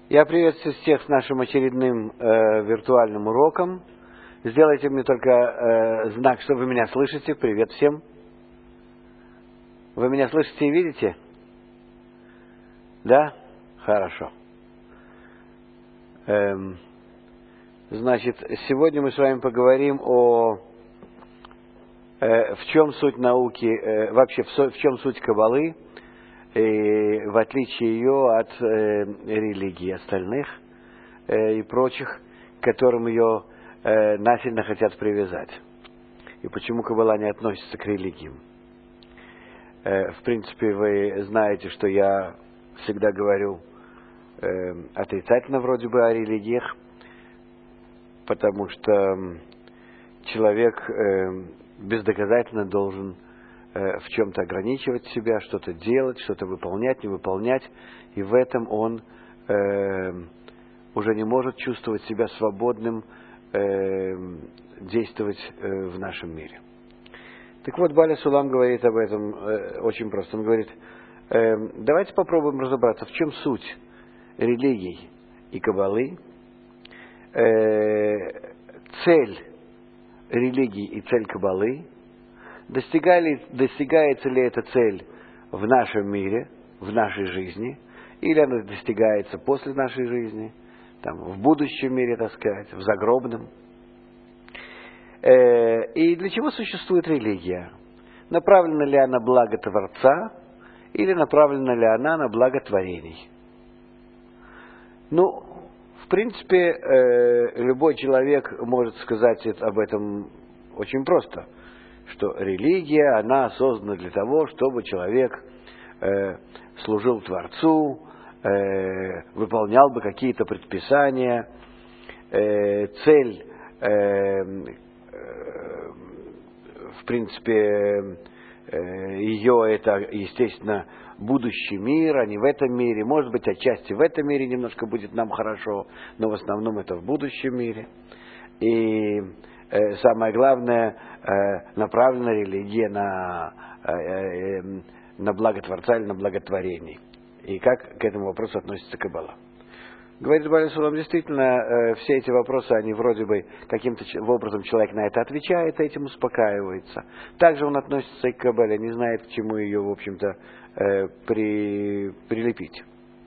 Я приветствую всех с нашим очередным виртуальным уроком. Сделайте мне только знак, что вы меня слышите. Привет всем. Вы меня слышите и видите? Да? Хорошо. Значит, сегодня мы с вами поговорим в чем суть науки, вообще в чем суть Каббалы, и в отличие ее от религий остальных и прочих, к которым ее насильно хотят привязать. И почему Каббала не относится к религиям. В принципе, вы знаете, что я всегда говорю отрицательно вроде бы о религиях, потому что человек бездоказательно должен в чем-то ограничивать себя, что-то делать, что-то выполнять, не выполнять, и в этом он уже не может чувствовать себя свободным действовать в нашем мире. Так вот, Баля Сулам говорит об этом очень просто. Он говорит, давайте попробуем разобраться, в чем суть религий и Каббалы, цель религии и цель Каббалы, достигается ли эта цель в нашем мире, в нашей жизни, или она достигается после нашей жизни, там, в будущем мире, так сказать, в загробном. И для чего существует религия? Направлена ли она на благо Творца, или направлена ли она на благо творений? Ну, в принципе, любой человек может сказать об этом очень просто, что религия, она создана для того, чтобы человек служил Творцу, выполнял бы какие-то предписания. Цель, в принципе, ее это, естественно, будущий мир, а не в этом мире. Может быть, отчасти в этом мире немножко будет нам хорошо, но в основном это в будущем мире. И самое главное, направлена религия на благо Творца или на благотворение. И как к этому вопросу относится Каббала. Говорит Баля Сулам, действительно, все эти вопросы, они вроде бы каким-то образом человек на это отвечает, и этим успокаивается. Также он относится и к Каббале, не знает, к чему ее, в общем-то, прилепить.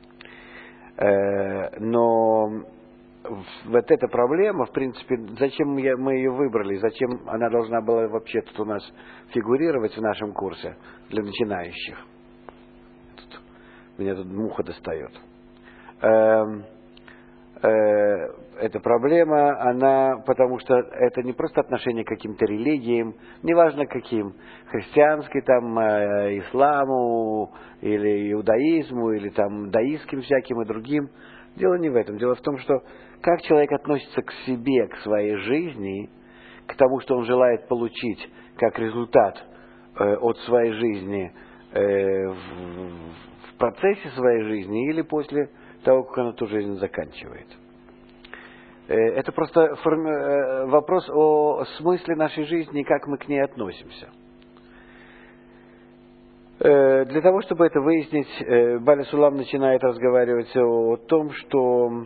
Но вот эта проблема, в принципе, зачем мы ее выбрали, зачем она должна была вообще тут у нас фигурировать в нашем курсе для начинающих. Меня тут муха достает. Эта проблема, она, потому что это не просто отношение к каким-то религиям, неважно каким, христианской, там, исламу, или иудаизму, или там даистским всяким и другим. Дело не в этом. Дело в том, что как человек относится к себе, к своей жизни, к тому, что он желает получить как результат от своей жизни в процессе своей жизни или после того, как он эту жизнь заканчивает. Это просто вопрос о смысле нашей жизни и как мы к ней относимся. Для того, чтобы это выяснить, Баля Сулам начинает разговаривать о том, что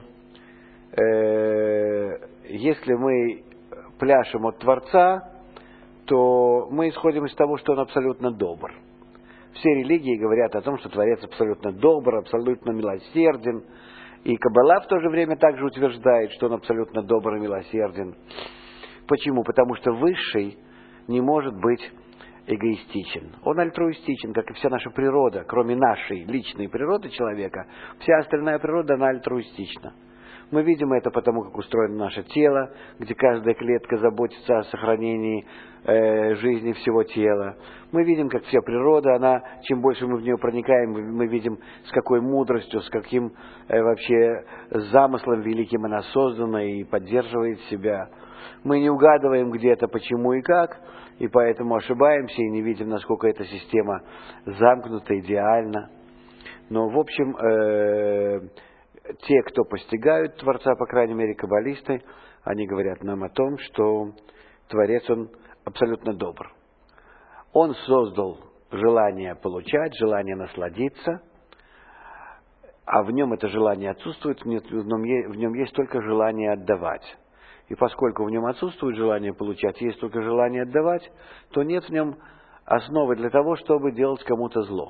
если мы пляшем от Творца, то мы исходим из того, что Он абсолютно добр. Все религии говорят о том, что Творец абсолютно добр, абсолютно милосерден. И Каббала в то же время также утверждает, что Он абсолютно добр и милосерден. Почему? Потому что Высший не может быть эгоистичен. Он альтруистичен, как и вся наша природа, кроме нашей личной природы человека. Вся остальная природа, она альтруистична. Мы видим это потому, как устроено наше тело, где каждая клетка заботится о сохранении жизни всего тела. Мы видим, как вся природа, она, чем больше мы в нее проникаем, мы видим, с какой мудростью, с каким вообще замыслом великим она создана и поддерживает себя. Мы не угадываем где-то почему и как, и поэтому ошибаемся и не видим, насколько эта система замкнута идеально. Но, в общем, те, кто постигают Творца, по крайней мере, каббалисты, они говорят нам о том, что Творец, Он абсолютно добр. Он создал желание получать, желание насладиться, а в нем это желание отсутствует, в нем есть только желание отдавать. И поскольку в нем отсутствует желание получать, есть только желание отдавать, то нет в нем основы для того, чтобы делать кому-то зло.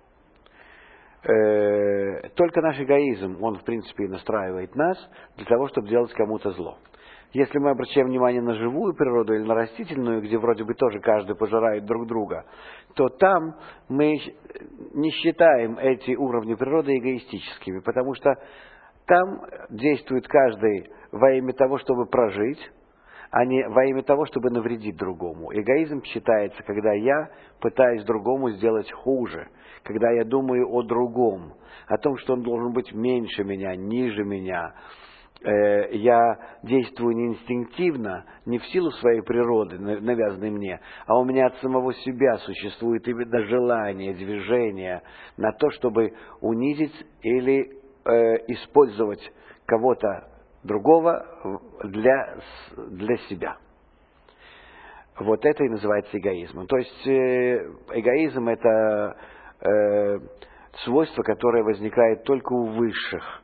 Только наш эгоизм, он в принципе и настраивает нас для того, чтобы делать кому-то зло. Если мы обращаем внимание на живую природу или на растительную, где вроде бы тоже каждый пожирает друг друга, то там мы не считаем эти уровни природы эгоистическими, потому что там действует каждый во имя того, чтобы прожить, а не во имя того, чтобы навредить другому. Эгоизм считается, когда я пытаюсь другому сделать хуже, когда я думаю о другом, о том, что он должен быть меньше меня, ниже меня. Я действую не инстинктивно, не в силу своей природы, навязанной мне, а у меня от самого себя существует именно желание, движение на то, чтобы унизить или использовать кого-то другого для себя. Вот это и называется эгоизмом. То есть эгоизм – это свойство, которое возникает только у высших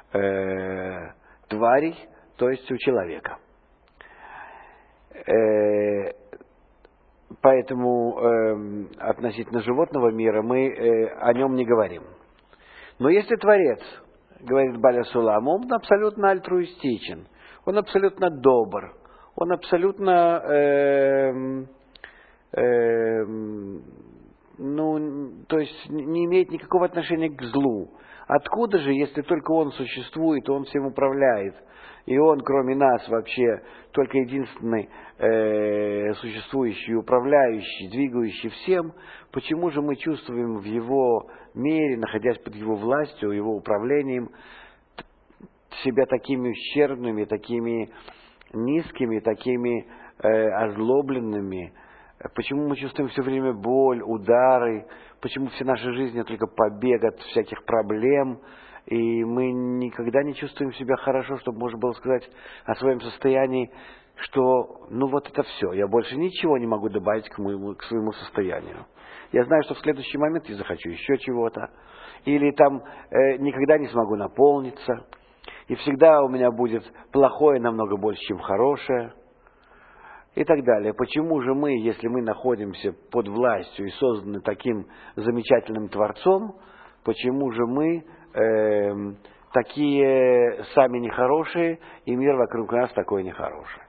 тварей, то есть у человека. Поэтому относительно животного мира мы о нем не говорим. Но если Творец, говорит Баля Сулам, он абсолютно альтруистичен, он абсолютно добр, он абсолютно то есть не имеет никакого отношения к злу. Откуда же, если только он существует, он всем управляет, и он, кроме нас, вообще только единственный существующий, управляющий, двигающий всем, почему же мы чувствуем в его мире, находясь под его властью, его управлением, себя такими ущербными, такими низкими, такими озлобленными? Почему мы чувствуем все время боль, удары? Почему вся наша жизнь это только побег от всяких проблем? И мы никогда не чувствуем себя хорошо, чтобы можно было сказать о своем состоянии, что ну вот это все, я больше ничего не могу добавить к своему состоянию. Я знаю, что в следующий момент я захочу еще чего-то. Или там никогда не смогу наполниться. И всегда у меня будет плохое намного больше, чем хорошее. И так далее. Почему же мы, если мы находимся под властью и созданы таким замечательным Творцом, почему же мы такие сами нехорошие, и мир вокруг нас такой нехороший?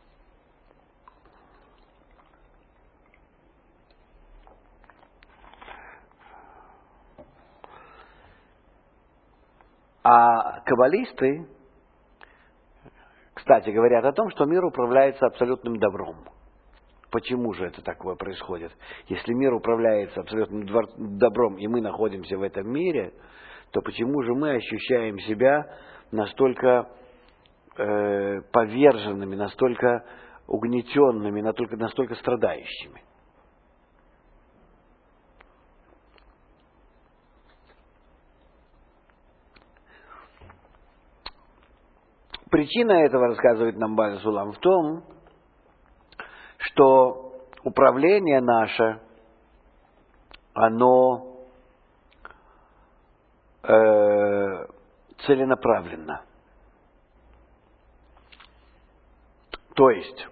А каббалисты, кстати, говорят о том, что мир управляется абсолютным добром. Почему же это такое происходит? Если мир управляется абсолютным добром, и мы находимся в этом мире, то почему же мы ощущаем себя настолько поверженными, настолько угнетенными, настолько страдающими? Причина этого, рассказывает нам Баля Сулам, в том, что управление наше, оно целенаправленно. То есть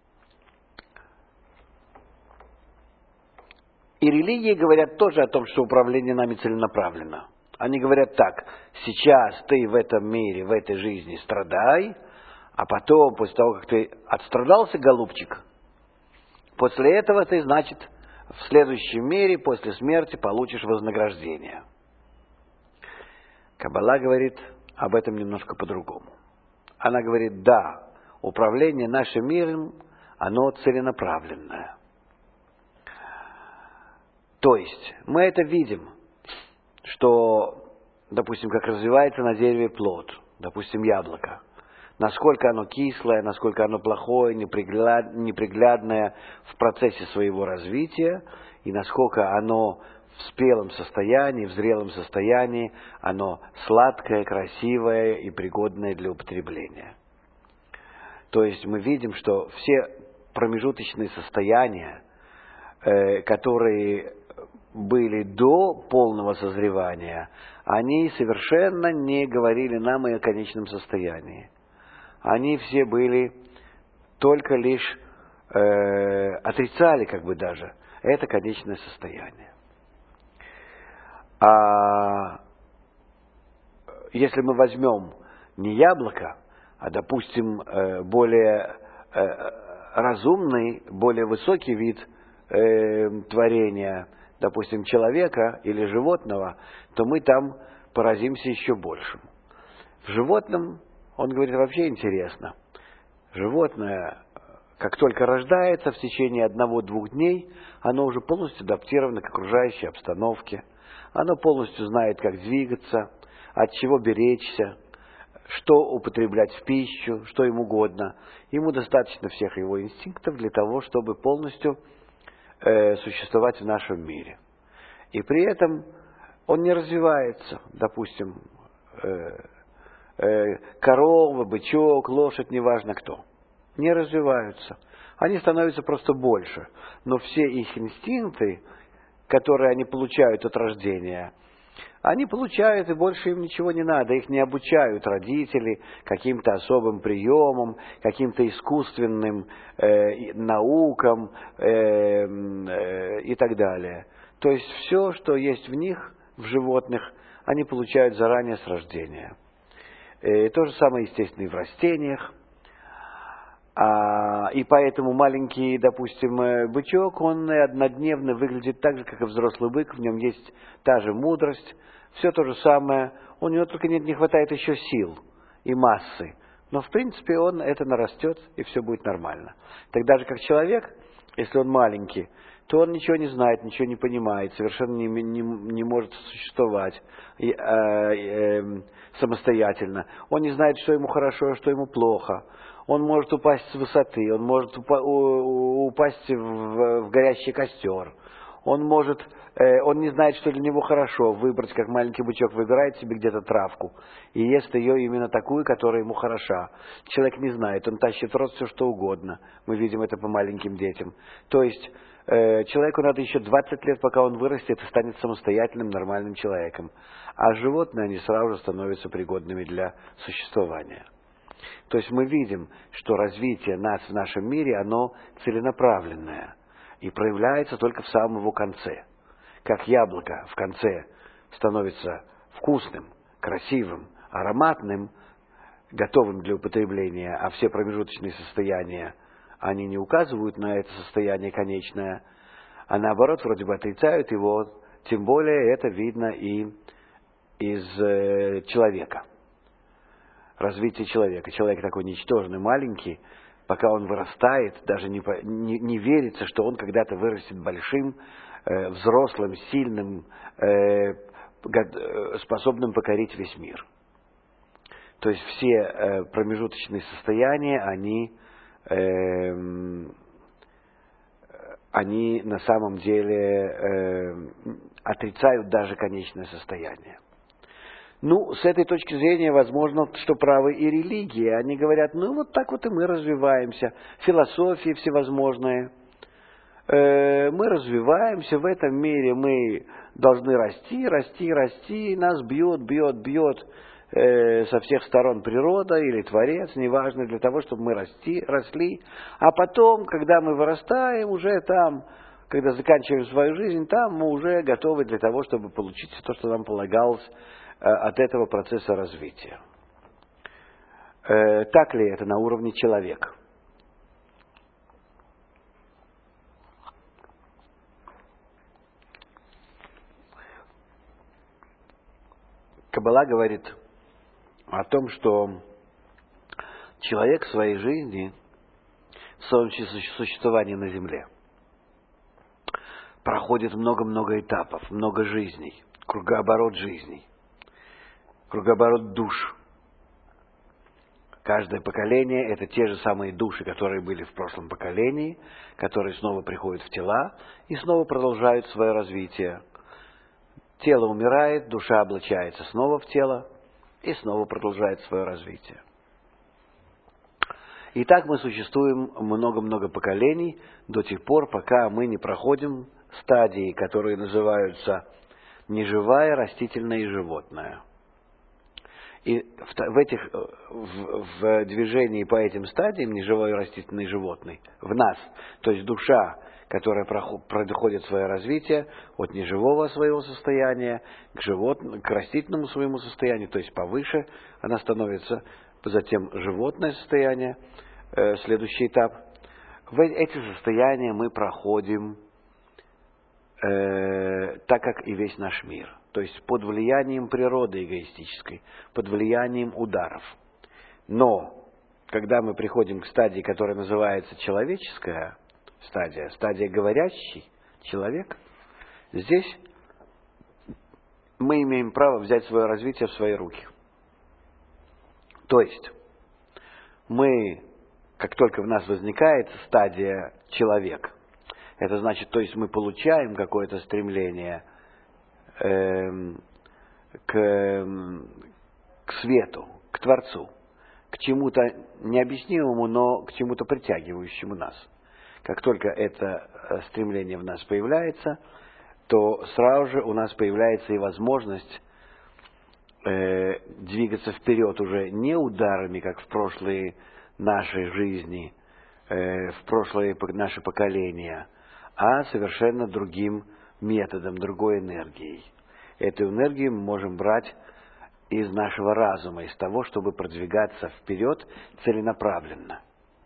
и религии говорят тоже о том, что управление нами целенаправленно. Они говорят так: сейчас ты в этом мире, в этой жизни страдай, а потом, после того, как ты отстрадался, голубчик, после этого ты, значит, в следующем мире, после смерти, получишь вознаграждение. Каббала говорит об этом немножко по-другому. Она говорит: да, управление нашим миром, оно целенаправленное. То есть мы это видим, что, допустим, как развивается на дереве плод, допустим, яблоко. Насколько оно кислое, насколько оно плохое, неприглядное в процессе своего развития, и насколько оно в спелом состоянии, в зрелом состоянии, оно сладкое, красивое и пригодное для употребления. То есть мы видим, что все промежуточные состояния, которые были до полного созревания, они совершенно не говорили нам и о конечном состоянии. Они все были только лишь отрицали, как бы даже, это конечное состояние. А если мы возьмем не яблоко, а, допустим, более разумный, более высокий вид творения, допустим, человека или животного, то мы там поразимся еще большим. В животном, он говорит, вообще интересно. Животное, как только рождается, в течение 1-2 дней, оно уже полностью адаптировано к окружающей обстановке. Оно полностью знает, как двигаться, от чего беречься, что употреблять в пищу, что ему угодно. Ему достаточно всех его инстинктов для того, чтобы полностью существовать в нашем мире. И при этом он не развивается, допустим, корова, бычок, лошадь, неважно кто, не развиваются. Они становятся просто больше. Но все их инстинкты, которые они получают от рождения, они получают, и больше им ничего не надо. Их не обучают родители каким-то особым приемам, каким-то искусственным наукам и так далее. То есть все, что есть в них, в животных, они получают заранее с рождения. То же самое, естественно, и в растениях. И поэтому маленький, допустим, бычок, он однодневно выглядит так же, как и взрослый бык, в нем есть та же мудрость, все то же самое, у него только не хватает еще сил и массы, но в принципе он это нарастет, и все будет нормально. Тогда же как человек, если он маленький, то он ничего не знает, ничего не понимает, совершенно не может существовать самостоятельно. Он не знает, что ему хорошо, а что ему плохо. Он может упасть с высоты, он может упасть в горящий костер. Он не знает, что для него хорошо, выбрать, как маленький бычок выбирает себе где-то травку и ест ее именно такую, которая ему хороша. Человек не знает, он тащит в рот все, что угодно. Мы видим это по маленьким детям. То есть человеку надо еще 20 лет, пока он вырастет и станет самостоятельным, нормальным человеком. А животные, они сразу же становятся пригодными для существования. То есть мы видим, что развитие нас в нашем мире, оно целенаправленное и проявляется только в самом его конце. Как яблоко в конце становится вкусным, красивым, ароматным, готовым для употребления, а все промежуточные состояния, они не указывают на это состояние конечное, а наоборот вроде бы отрицают его, тем более это видно и из человека. Развитие человека. Человек такой ничтожный, маленький, пока он вырастает, даже не верится, что он когда-то вырастет большим, взрослым, сильным, способным покорить весь мир. То есть все промежуточные состояния, они на самом деле отрицают даже конечное состояние. Ну, с этой точки зрения, возможно, что правы и религии. Они говорят, ну, вот так вот и мы развиваемся. Философии всевозможные. Мы развиваемся в этом мире, мы должны расти, расти, расти. Нас бьет со всех сторон природа или Творец, неважно, для того, чтобы мы росли. А потом, когда мы вырастаем, уже там, когда заканчиваем свою жизнь, там мы уже готовы для того, чтобы получить то, что нам полагалось от этого процесса развития. Так ли это на уровне человека? Каббала говорит о том, что человек в своей жизни, в своем существовании на земле, проходит много-много этапов, много жизней, кругооборот жизней, кругооборот душ. Каждое поколение – это те же самые души, которые были в прошлом поколении, которые снова приходят в тела и снова продолжают свое развитие. Тело умирает, душа облачается снова в тело и снова продолжает свое развитие. И так мы существуем много-много поколений до тех пор, пока мы не проходим стадии, которые называются неживая, растительная и животная. И в движении по этим стадиям, неживой, растительный и животный, в нас, то есть душа, которая проходит свое развитие от неживого своего состояния к растительному своему состоянию, то есть повыше она становится, затем животное состояние, следующий этап. В эти состояния мы проходим так, как и весь наш мир. То есть под влиянием природы эгоистической, под влиянием ударов. Но, когда мы приходим к стадии, которая называется человеческая стадия говорящий человек, здесь мы имеем право взять свое развитие в свои руки. То есть, мы, как только в нас возникает стадия человек, это значит, то есть мы получаем какое-то стремление к свету, к Творцу, к чему-то необъяснимому, но к чему-то притягивающему нас. Как только это стремление в нас появляется, то сразу же у нас появляется и возможность двигаться вперед уже не ударами, как в прошлые нашей жизни, в прошлые наши поколения, а совершенно другим методом, другой энергией. Эту энергию мы можем брать из нашего разума, из того, чтобы продвигаться вперед целенаправленно.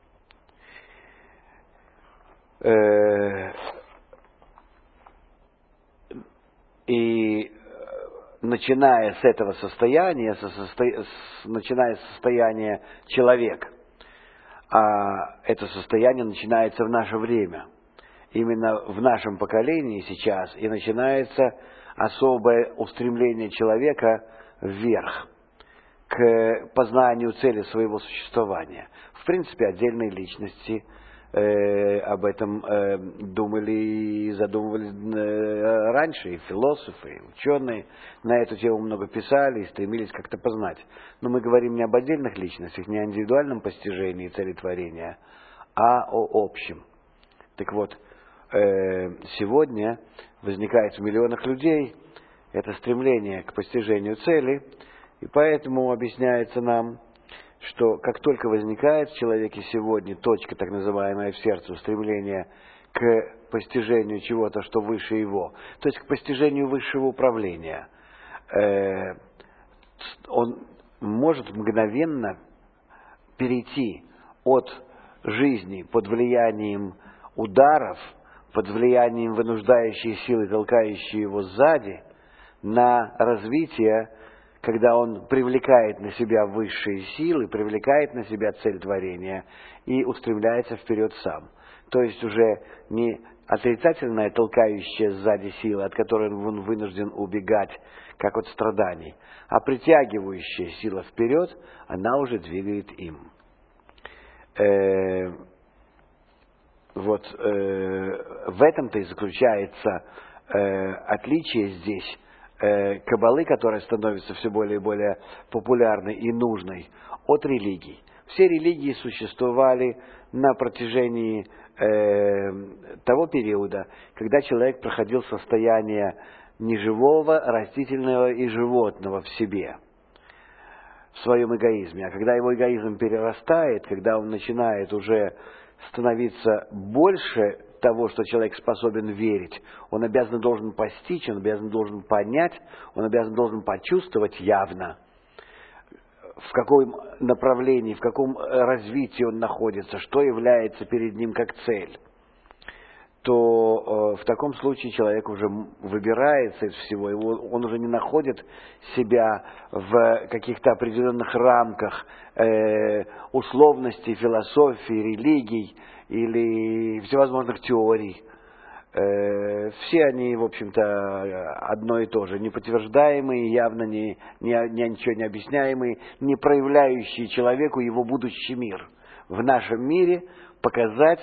И начиная с этого состояния, начиная с состояния человека, а это состояние начинается в наше время, именно в нашем поколении сейчас, и начинается особое устремление человека вверх, к познанию цели своего существования. В принципе, отдельные личности об этом думали и задумывались раньше, и философы, и ученые на эту тему много писали и стремились как-то познать. Но мы говорим не об отдельных личностях, не о индивидуальном постижении цели творения, а о общем. Так вот, сегодня возникает в миллионах людей это стремление к постижению цели, и поэтому объясняется нам, что как только возникает в человеке сегодня точка, так называемая в сердце, устремление к постижению чего-то, что выше его, то есть к постижению высшего управления, он может мгновенно перейти от жизни под влиянием ударов, под влиянием вынуждающей силы, толкающей его сзади, на развитие, когда он привлекает на себя высшие силы, привлекает на себя цель творения и устремляется вперед сам. То есть уже не отрицательная толкающая сзади сила, от которой он вынужден убегать, как от страданий, а притягивающая сила вперед, она уже двигает им. В этом-то и заключается отличие здесь каббалы, которая становится все более и более популярной и нужной, от религий. Все религии существовали на протяжении того периода, когда человек проходил состояние неживого, растительного и животного в себе, в своем эгоизме. А когда его эгоизм перерастает, когда он начинает уже становиться больше того, что человек способен верить, он обязан должен постичь, он обязан должен понять, он обязан должен почувствовать явно, в каком направлении, в каком развитии он находится, что является перед ним как цель, то в таком случае человек уже выбирается из всего, он уже не находит себя в каких-то определенных рамках условностей, философии, религий или всевозможных теорий. Все они, в общем-то, одно и то же, не подтверждаемые, явно ничего не объясняемые, не проявляющие человеку его будущий мир. В нашем мире показать,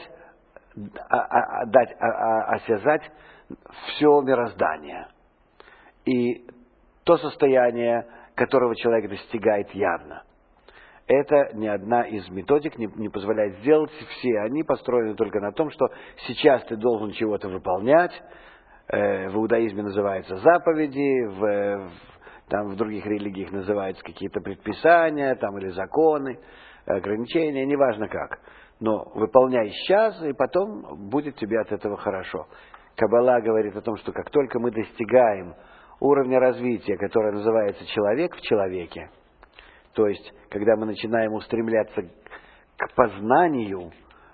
осязать все мироздание. И то состояние, которого человек достигает явно. Это ни одна из методик не позволяет сделать. Все они построены только на том, что сейчас ты должен чего-то выполнять, в иудаизме называются заповеди, там в других религиях называются какие-то предписания там, или законы, ограничения, неважно как. Но выполняй сейчас, и потом будет тебе от этого хорошо. Каббала говорит о том, что как только мы достигаем уровня развития, которое называется человек в человеке, то есть когда мы начинаем устремляться к познанию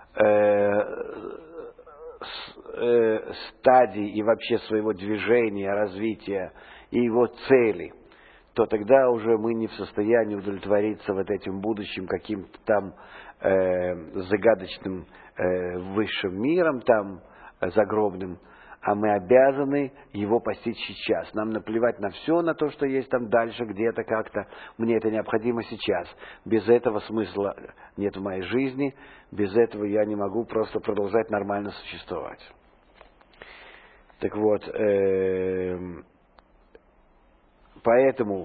стадий и вообще своего движения, развития и его цели, то тогда уже мы не в состоянии удовлетвориться вот этим будущим каким-то там загадочным высшим миром, там загробным, а мы обязаны его постичь сейчас. Нам наплевать на все, на то, что есть там дальше, где-то, как-то. Мне это необходимо сейчас. Без этого смысла нет в моей жизни, без этого я не могу просто продолжать нормально существовать. Так вот, поэтому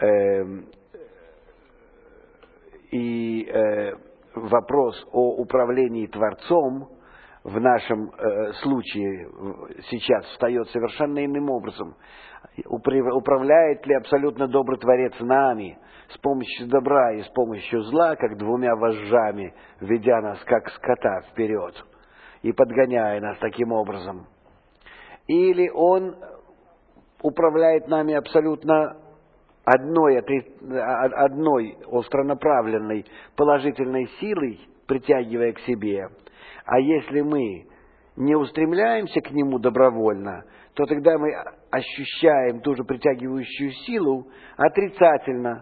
вопрос о управлении Творцом в нашем случае сейчас встает совершенно иным образом. Управляет ли абсолютно добрый Творец нами с помощью добра и с помощью зла, как двумя вожжами, ведя нас как скота вперед и подгоняя нас таким образом? Или Он управляет нами абсолютно одной остронаправленной положительной силой, притягивая к себе? А если мы не устремляемся к Нему добровольно, то тогда мы ощущаем ту же притягивающую силу отрицательно.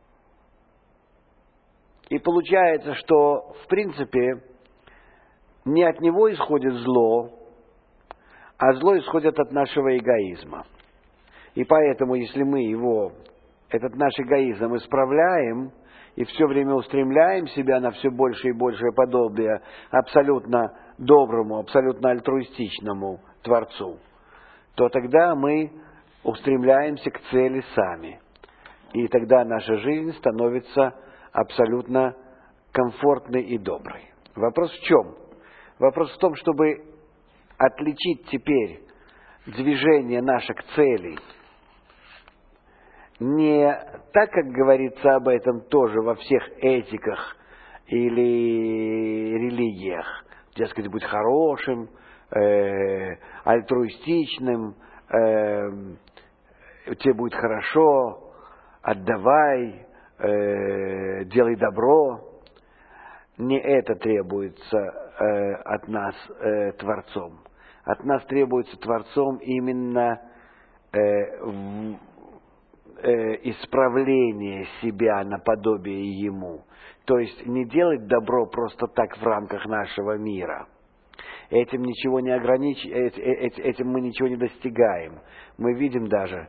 И получается, что в принципе не от Него исходит зло, а зло исходит от нашего эгоизма. И поэтому, если мы этот наш эгоизм исправляем, и все время устремляем себя на все больше и большее подобие абсолютно доброму, абсолютно альтруистичному Творцу, то тогда мы устремляемся к цели сами. И тогда наша жизнь становится абсолютно комфортной и доброй. Вопрос в чем? Вопрос в том, чтобы отличить теперь движение наше к цели не так, как говорится об этом тоже во всех этиках или религиях, дескать, будь хорошим, альтруистичным, тебе будет хорошо, отдавай, делай добро. Не это требуется от нас Творцом. От нас требуется Творцом именно исправление себя наподобие Ему. То есть не делать добро просто так в рамках нашего мира. Этим мы ничего не достигаем. Мы видим даже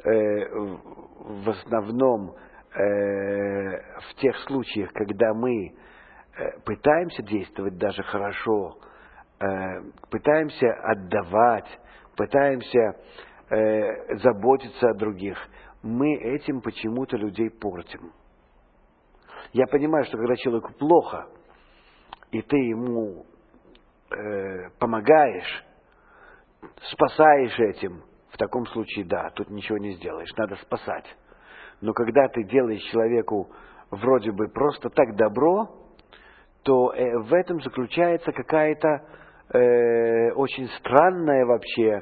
в основном в тех случаях, когда мы пытаемся действовать даже хорошо, пытаемся отдавать, пытаемся заботиться о других, мы этим почему-то людей портим. Я понимаю, что когда человеку плохо, и ты ему помогаешь, спасаешь этим, в таком случае, да, тут ничего не сделаешь, надо спасать. Но когда ты делаешь человеку вроде бы просто так добро, то в этом заключается какая-то очень странная вообще,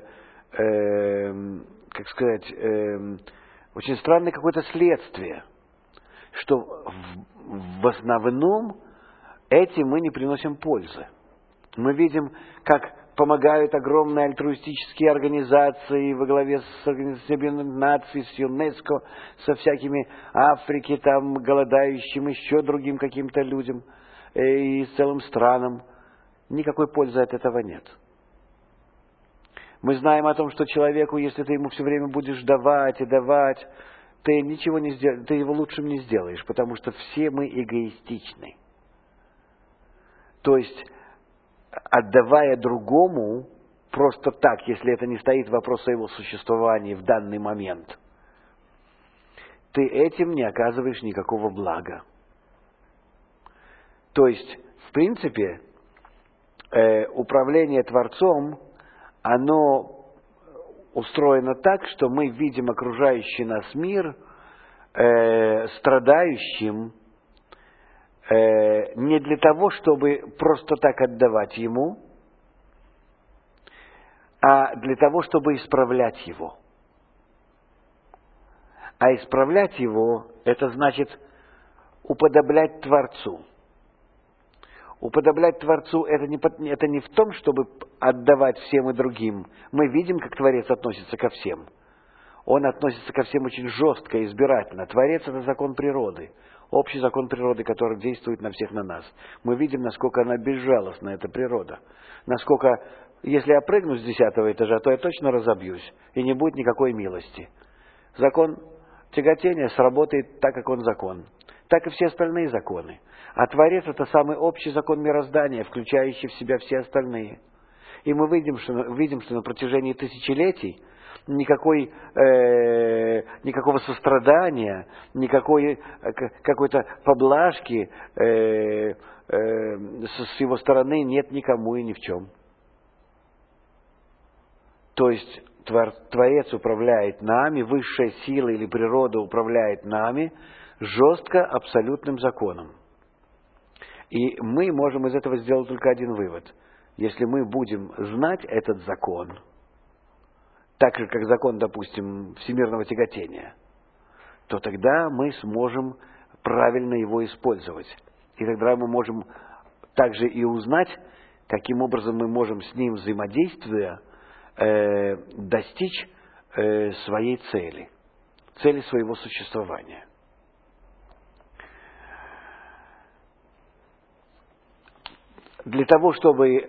как сказать, очень странное какое-то следствие, что в основном этим мы не приносим пользы. Мы видим, как помогают огромные альтруистические организации во главе с Организацией Объединенных Наций, с ЮНЕСКО, со всякими Африки, там, голодающим, еще другим каким-то людям и целым странам. Никакой пользы от этого нет. Мы знаем о том, что человеку, если ты ему все время будешь давать и давать, ты ничего не сделаешь, ты его лучшим не сделаешь, потому что все мы эгоистичны. То есть, отдавая другому, просто так, если это не стоит вопрос о его существовании в данный момент, ты этим не оказываешь никакого блага. То есть, в принципе, управление Творцом, оно устроена так, что мы видим окружающий нас мир страдающим не для того, чтобы просто так отдавать ему, а для того, чтобы исправлять его. А исправлять его – это значит уподоблять Творцу. Уподоблять Творцу – это не в том, чтобы отдавать всем и другим. Мы видим, как Творец относится ко всем. Он относится ко всем очень жестко и избирательно. Творец – это закон природы, общий закон природы, который действует на всех на нас. Мы видим, насколько она безжалостна, эта природа. Насколько, если я прыгну с 10-го этажа, то я точно разобьюсь, и не будет никакой милости. Закон тяготения сработает так, как он закон. Так и все остальные законы. А Творец – это самый общий закон мироздания, включающий в себя все остальные. И мы видим, что на протяжении тысячелетий никакого сострадания, никакой какой-то поблажки с его стороны нет никому и ни в чем. То есть Творец управляет нами, высшая сила или природа управляет нами жестко абсолютным законом. И мы можем из этого сделать только один вывод. Если мы будем знать этот закон, так же, как закон, допустим, всемирного тяготения, то тогда мы сможем правильно его использовать. И тогда мы можем также и узнать, каким образом мы можем с ним взаимодействуя достичь своей цели своего существования. Для того, чтобы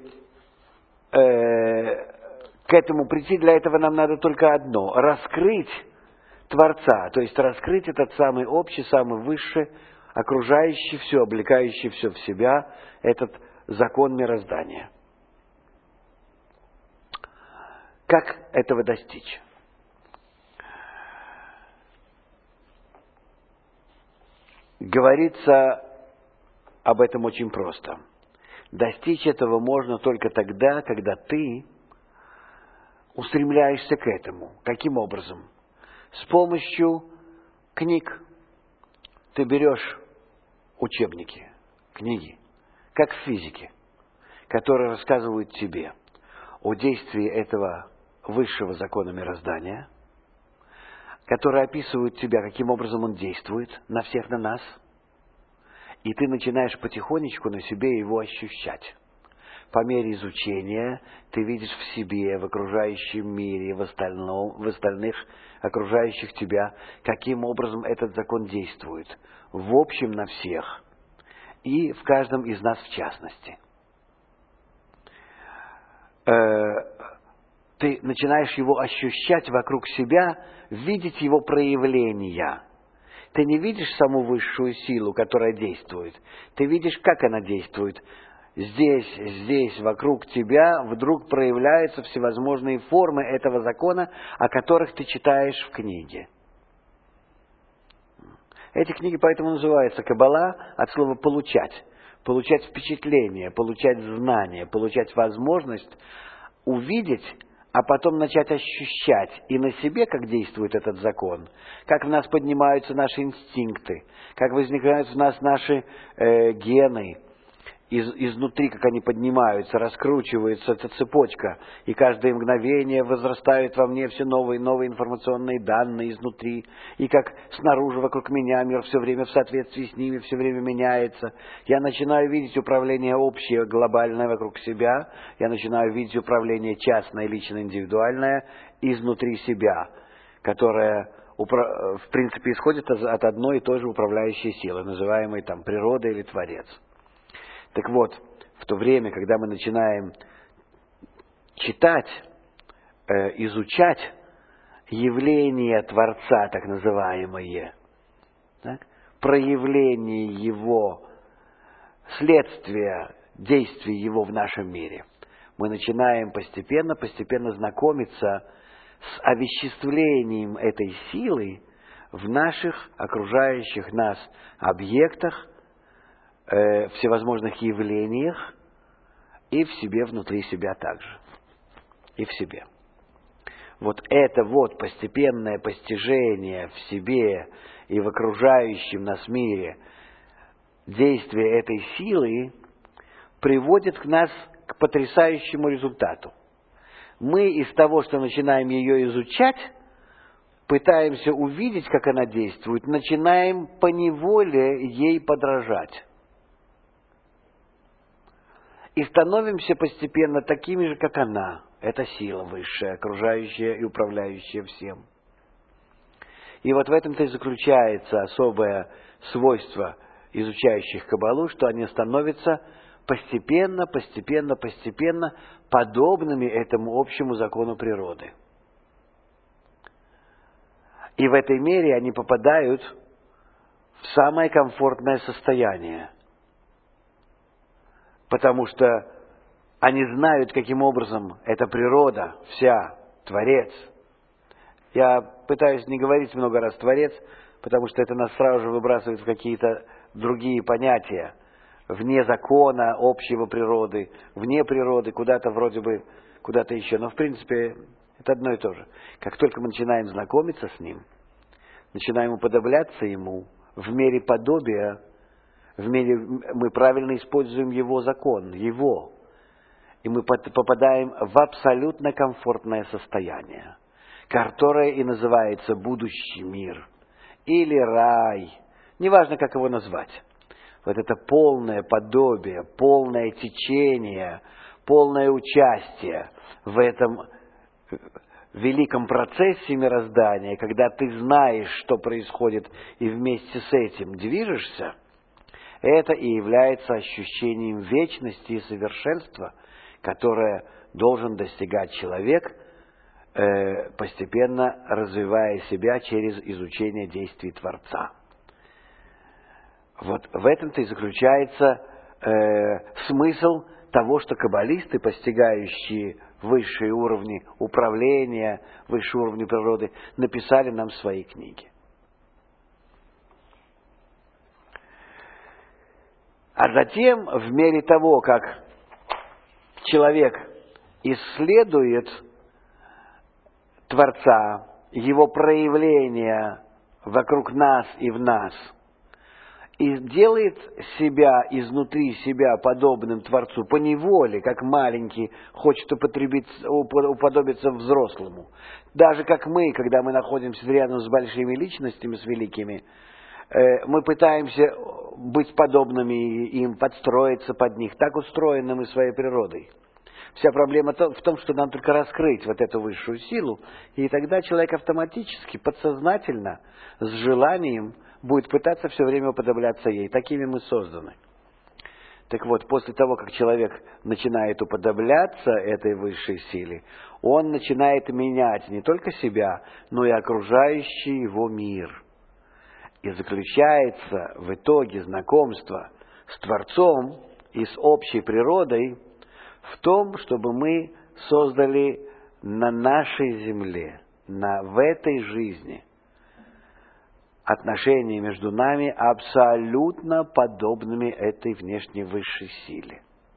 к этому прийти, для этого нам надо только одно – раскрыть Творца, то есть раскрыть этот самый общий, самый высший, окружающий все, облекающий все в себя, этот закон мироздания. Как этого достичь? Говорится об этом очень просто. Достичь этого можно только тогда, когда ты устремляешься к этому. Каким образом? С помощью книг. Ты берешь учебники, книги, как в физике, которые рассказывают тебе о действии этого высшего закона мироздания, которые описывают тебя, каким образом он действует на всех, на нас, и ты начинаешь потихонечку на себе его ощущать. По мере изучения ты видишь в себе, в окружающем мире, в остальных окружающих тебя, каким образом этот закон действует. В общем на всех и в каждом из нас в частности. Ты начинаешь его ощущать вокруг себя, видеть его проявления. Ты не видишь саму высшую силу, которая действует. Ты видишь, как она действует. Здесь, вокруг тебя вдруг проявляются всевозможные формы этого закона, о которых ты читаешь в книге. Эти книги поэтому называются Каббала от слова «получать». Получать впечатление, получать знания, получать возможность увидеть, а потом начать ощущать и на себе, как действует этот закон, как в нас поднимаются наши инстинкты, как возникают в нас наши гены, изнутри, как они поднимаются, раскручивается эта цепочка, и каждое мгновение возрастают во мне все новые и новые информационные данные изнутри, и как снаружи вокруг меня мир все время в соответствии с ними все время меняется. Я начинаю видеть управление общее, глобальное вокруг себя, я начинаю видеть управление частное, личное, индивидуальное изнутри себя, которое в принципе исходит от одной и той же управляющей силы, называемой там природа или Творец. Так вот, в то время, когда мы начинаем читать, изучать явления Творца, так называемые, так, проявление Его, следствие действий Его в нашем мире, мы начинаем постепенно знакомиться с овеществлением этой силы в наших окружающих нас объектах, всевозможных явлениях и в себе, внутри себя также. И в себе. вот это вот постепенное постижение в себе и в окружающем нас мире действие этой силы приводит к нас к потрясающему результату. Мы из того, что начинаем ее изучать, пытаемся увидеть, как она действует, начинаем поневоле ей подражать. И становимся постепенно такими же, как она. Это сила высшая, окружающая и управляющая всем. И вот в этом-то и заключается особое свойство изучающих Каббалу, что они становятся постепенно подобными этому общему закону природы. И в этой мере они попадают в самое комфортное состояние, потому что они знают, каким образом эта природа вся, Творец. Я пытаюсь не говорить много раз Творец, потому что это нас сразу же выбрасывает в какие-то другие понятия, вне закона общего природы, вне природы, куда-то вроде бы, куда-то еще. Но в принципе это одно и то же. Как только мы начинаем знакомиться с Ним, начинаем уподобляться Ему в мере подобия, мы правильно используем Его закон, Его, и мы попадаем в абсолютно комфортное состояние, которое и называется будущий мир или рай, неважно, как его назвать. Вот это полное подобие, полное течение, полное участие в этом великом процессе мироздания, когда ты знаешь, что происходит, и вместе с этим движешься, это и является ощущением вечности и совершенства, которое должен достигать человек, постепенно развивая себя через изучение действий Творца. Вот в этом-то и заключается смысл того, что каббалисты, постигающие высшие уровни управления, высшие уровни природы, написали нам свои книги. А затем, в мере того, как человек исследует Творца, его проявления вокруг нас и в нас, и делает себя изнутри себя подобным Творцу поневоле, как маленький хочет уподобиться взрослому. Даже как мы, когда мы находимся рядом с большими личностями, с великими, мы пытаемся быть подобными им, подстроиться под них. Так устроены мы своей природой. Вся проблема в том, что нам только раскрыть вот эту высшую силу, и тогда человек автоматически, подсознательно, с желанием будет пытаться все время уподобляться ей. Такими мы созданы. Так вот, после того, как человек начинает уподобляться этой высшей силе, он начинает менять не только себя, но и окружающий его мир. И заключается в итоге знакомство с Творцом и с общей природой в том, чтобы мы создали на нашей земле, в этой жизни, отношения между нами абсолютно подобными этой внешней высшей силе.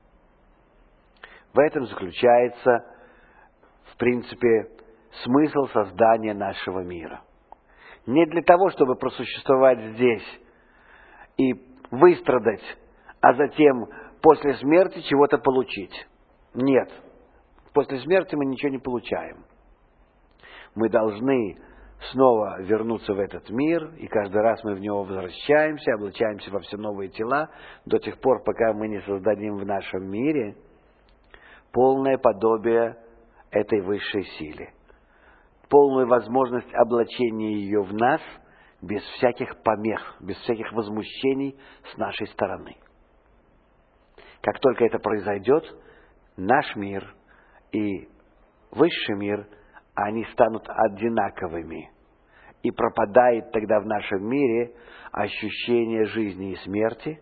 В этом заключается, в принципе, смысл создания нашего мира. Не для того, чтобы просуществовать здесь и выстрадать, а затем после смерти чего-то получить. Нет. После смерти мы ничего не получаем. Мы должны снова вернуться в этот мир, и каждый раз мы в него возвращаемся, облачаемся во все новые тела, до тех пор, пока мы не создадим в нашем мире полное подобие этой высшей силе. Полную возможность облачения ее в нас без всяких помех, без всяких возмущений с нашей стороны. Как только это произойдет, наш мир и высший мир, они станут одинаковыми. И пропадает тогда в нашем мире ощущение жизни и смерти.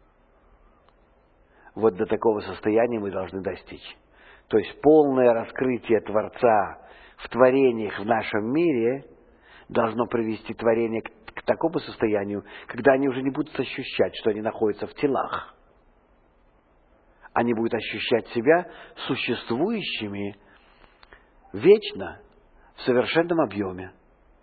Вот до такого состояния мы должны достичь. То есть полное раскрытие Творца в творениях в нашем мире должно привести творение к такому состоянию, когда они уже не будут ощущать, что они находятся в телах. Они будут ощущать себя существующими вечно в совершенном объеме.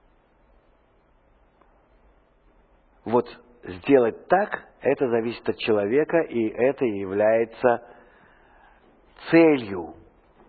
Вот сделать так, это зависит от человека, и это является целью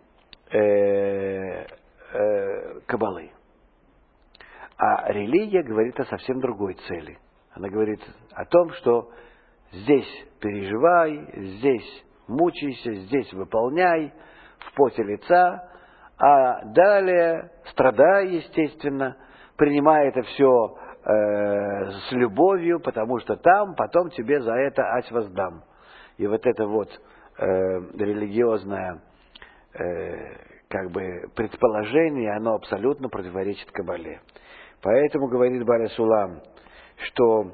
Каббалы. А религия говорит о совсем другой цели. Она говорит о том, что здесь переживай, здесь мучайся, здесь выполняй, в поте лица, а далее страдай, естественно, принимай это все с любовью, потому что там потом тебе за это ась воздам. И вот это вот религиозное предположение, оно абсолютно противоречит Кабале. Поэтому говорит Бааль ха-Сулам, что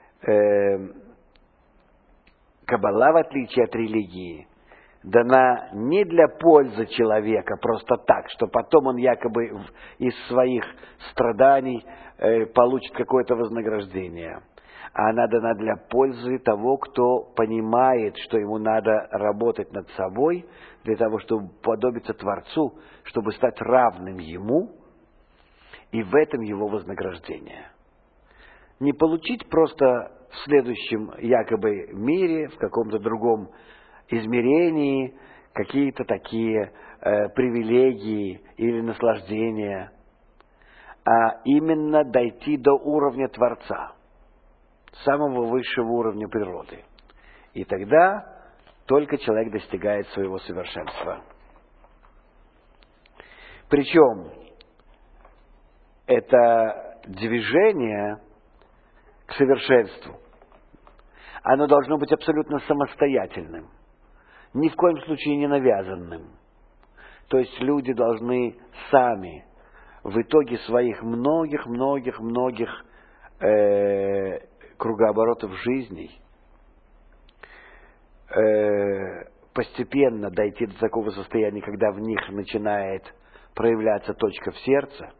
Каббала, в отличие от религии, дана не для пользы человека, просто так, что потом он якобы из своих страданий получит какое-то вознаграждение. А она дана для пользы того, кто понимает, что ему надо работать над собой, для того, чтобы подобиться Творцу, чтобы стать равным Ему, и в этом его вознаграждение. Не получить просто в следующем якобы мире, в каком-то другом измерении, какие-то такие привилегии или наслаждения, а именно дойти до уровня Творца, самого высшего уровня природы. И тогда только человек достигает своего совершенства. Причем это движение к совершенству, оно должно быть абсолютно самостоятельным, ни в коем случае не навязанным. То есть люди должны сами в итоге своих многих кругооборотов жизней постепенно дойти до такого состояния, когда в них начинает проявляться точка в сердце.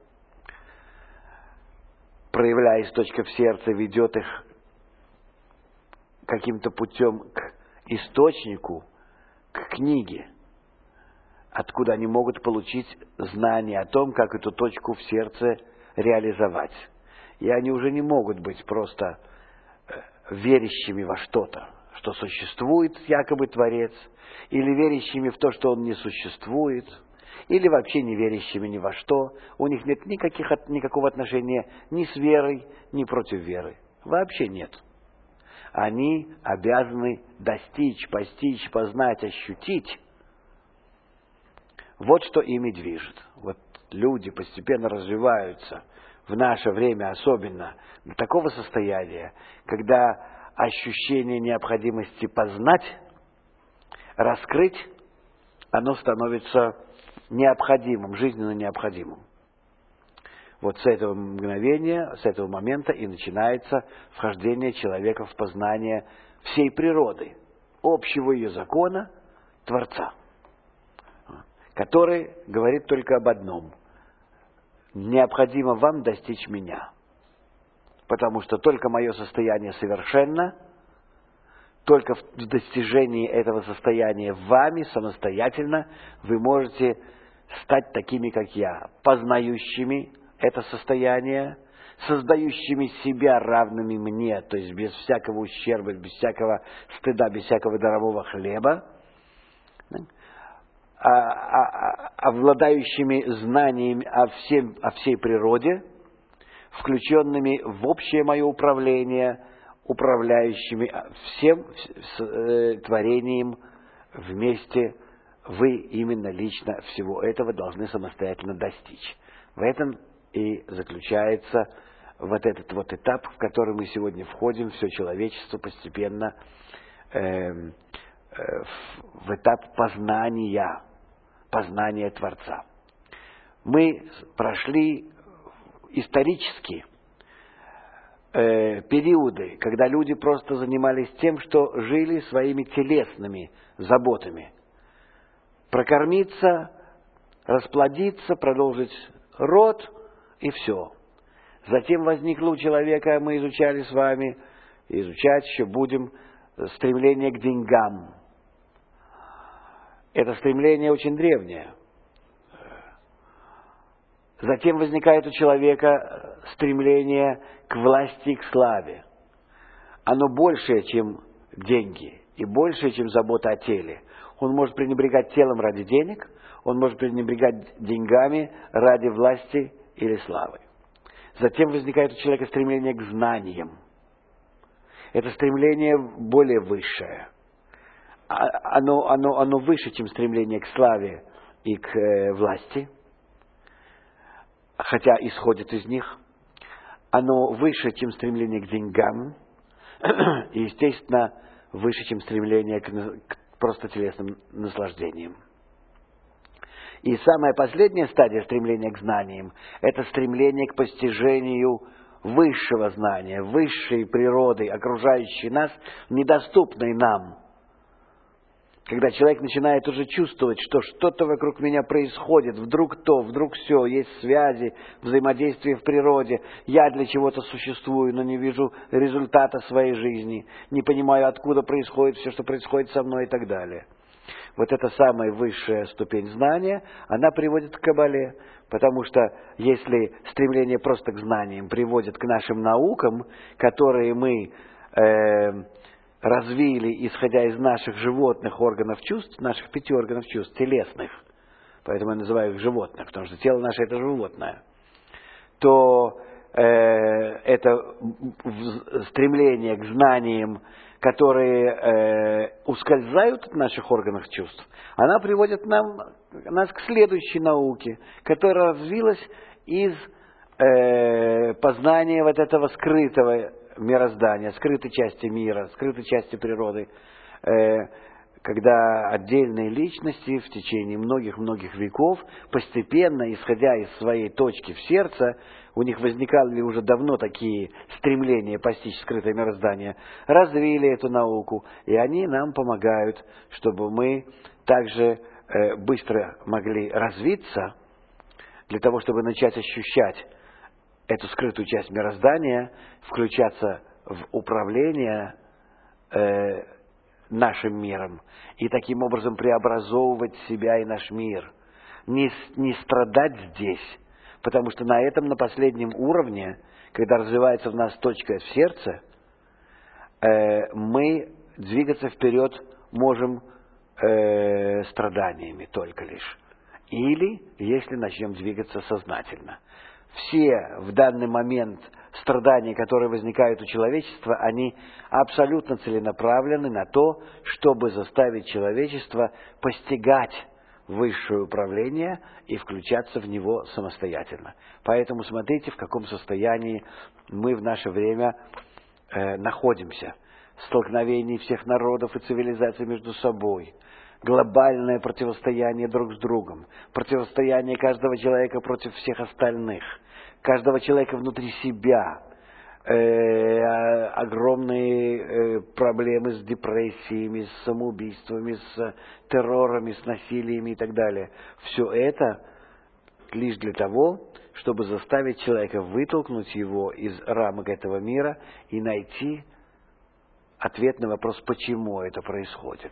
Проявляясь точка в сердце, ведет их каким-то путем к источнику, к книге, откуда они могут получить знание о том, как эту точку в сердце реализовать. И они уже не могут быть просто верящими во что-то, что существует якобы Творец, или верящими в то, что Он не существует, или вообще не верящими ни во что. У них нет никакого отношения ни с верой, ни против веры. Вообще нет. Они обязаны достичь, постичь, познать, ощутить. Вот что ими движет. Вот люди постепенно развиваются, в наше время особенно, до такого состояния, когда ощущение необходимости познать, раскрыть, оно становится необходимым, жизненно необходимым. Вот с этого мгновения, с этого момента и начинается вхождение человека в познание всей природы, общего ее закона, Творца, который говорит только об одном: необходимо вам достичь меня, потому что только мое состояние совершенно, только в достижении этого состояния вами самостоятельно вы можете стать такими, как я, познающими это состояние, создающими себя равными мне, то есть без всякого ущерба, без всякого стыда, без всякого дарового хлеба, обладающими знаниями о всей природе, включенными в общее мое управление, управляющими всем творением вместе. Вы именно лично всего этого должны самостоятельно достичь. В этом и заключается вот этот вот этап, в который мы сегодня входим, все человечество постепенно в этап познания Творца. Мы прошли исторически периоды, когда люди просто занимались тем, что жили своими телесными заботами. Прокормиться, расплодиться, продолжить род и все. Затем возникло у человека, мы изучали с вами, изучать еще будем, стремление к деньгам. Это стремление очень древнее. Затем возникает у человека стремление к власти и к славе. Оно большее, чем деньги, и большее, чем забота о теле. Он может пренебрегать телом ради денег, он может пренебрегать деньгами ради власти или славы. Затем возникает у человека стремление к знаниям. Это стремление более высшее. Оно выше, чем стремление к славе и к власти, хотя исходит из них. Оно выше, чем стремление к деньгам, и, естественно, выше, чем стремление к просто телесным наслаждениям. И самая последняя стадия стремления к знаниям – это стремление к постижению высшего знания, высшей природы, окружающей нас, недоступной нам. Когда человек начинает уже чувствовать, что что-то вокруг меня происходит, вдруг то, вдруг все, есть связи, взаимодействие в природе, я для чего-то существую, но не вижу результата своей жизни, не понимаю, откуда происходит все, что происходит со мной и так далее. Вот эта самая высшая ступень знания, она приводит к Кабале, потому что если стремление просто к знаниям приводит к нашим наукам, которые мы развили, исходя из наших животных органов чувств, наших 5 органов чувств, телесных, поэтому я называю их животных, потому что тело наше – это животное, то это стремление к знаниям, которые ускользают от наших органов чувств, она приводит нас к следующей науке, которая развилась из познания вот этого скрытого мироздания, скрытой части мира, скрытой части природы, когда отдельные личности в течение многих-многих веков, постепенно, исходя из своей точки в сердце, у них возникали уже давно такие стремления постичь скрытое мироздание, развили эту науку, и они нам помогают, чтобы мы также быстро могли развиться, для того, чтобы начать ощущать эту скрытую часть мироздания, включаться в управление нашим миром и таким образом преобразовывать себя и наш мир. Не страдать здесь, потому что на этом, на последнем уровне, когда развивается в нас точка в сердце, мы двигаться вперед можем страданиями только лишь. Или если начнем двигаться сознательно. Все в данный момент страдания, которые возникают у человечества, они абсолютно целенаправлены на то, чтобы заставить человечество постигать высшее управление и включаться в него самостоятельно. Поэтому смотрите, в каком состоянии мы в наше время находимся. Столкновение всех народов и цивилизаций между собой, глобальное противостояние друг с другом, противостояние каждого человека против всех остальных, каждого человека внутри себя, огромные проблемы с депрессиями, с самоубийствами, с террорами, с насилиями и так далее. Все это лишь для того, чтобы заставить человека вытолкнуть его из рамок этого мира и найти ответ на вопрос, почему это происходит.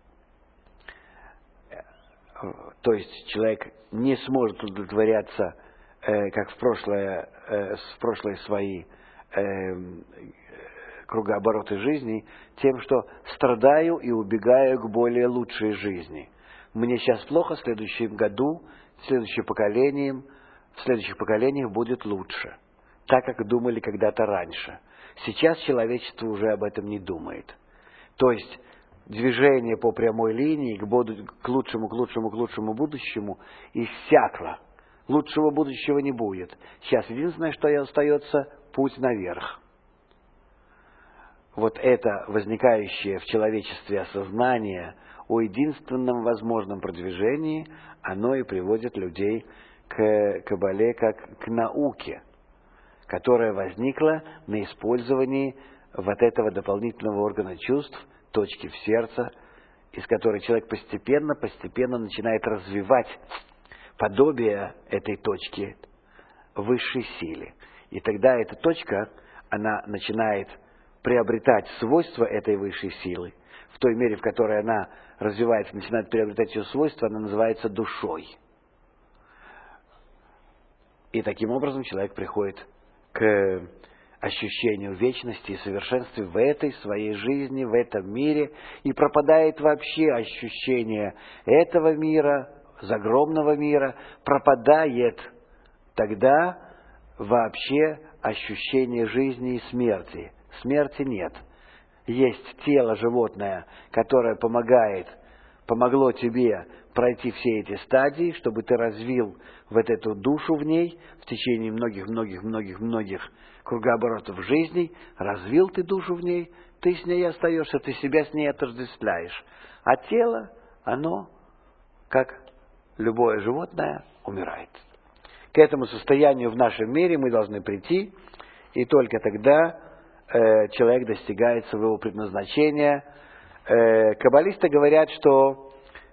То есть человек не сможет удовлетворяться, как в прошлые свои кругообороты жизни, тем, что страдаю и убегаю к более лучшей жизни. Мне сейчас плохо, в следующем году, в следующих поколениях будет лучше, так как думали когда-то раньше. Сейчас человечество уже об этом не думает. То есть движение по прямой линии к лучшему будущему иссякло. Лучшего будущего не будет. Сейчас единственное, что остается, путь наверх. Вот это возникающее в человечестве осознание о единственном возможном продвижении, оно и приводит людей к Кабале как к науке, которая возникла на использовании вот этого дополнительного органа чувств, точки в сердце, из которой человек постепенно начинает развивать подобие этой точки в высшей силе. И тогда эта точка, она начинает приобретать свойства этой высшей силы. В той мере, в которой она развивается, начинает приобретать ее свойства, она называется душой. И таким образом человек приходит к ощущению вечности и совершенства в этой своей жизни, в этом мире, и пропадает вообще ощущение этого мира, загробного мира, пропадает тогда вообще ощущение жизни и смерти. Смерти нет. Есть тело животное, которое помогло тебе пройти все эти стадии, чтобы ты развил вот эту душу в ней в течение многих кругооборотов жизней, развил ты душу в ней, ты с ней остаешься, ты себя с ней отождествляешь. А тело, оно, как любое животное, умирает. К этому состоянию в нашем мире мы должны прийти, и только тогда человек достигает своего предназначения. Каббалисты говорят, что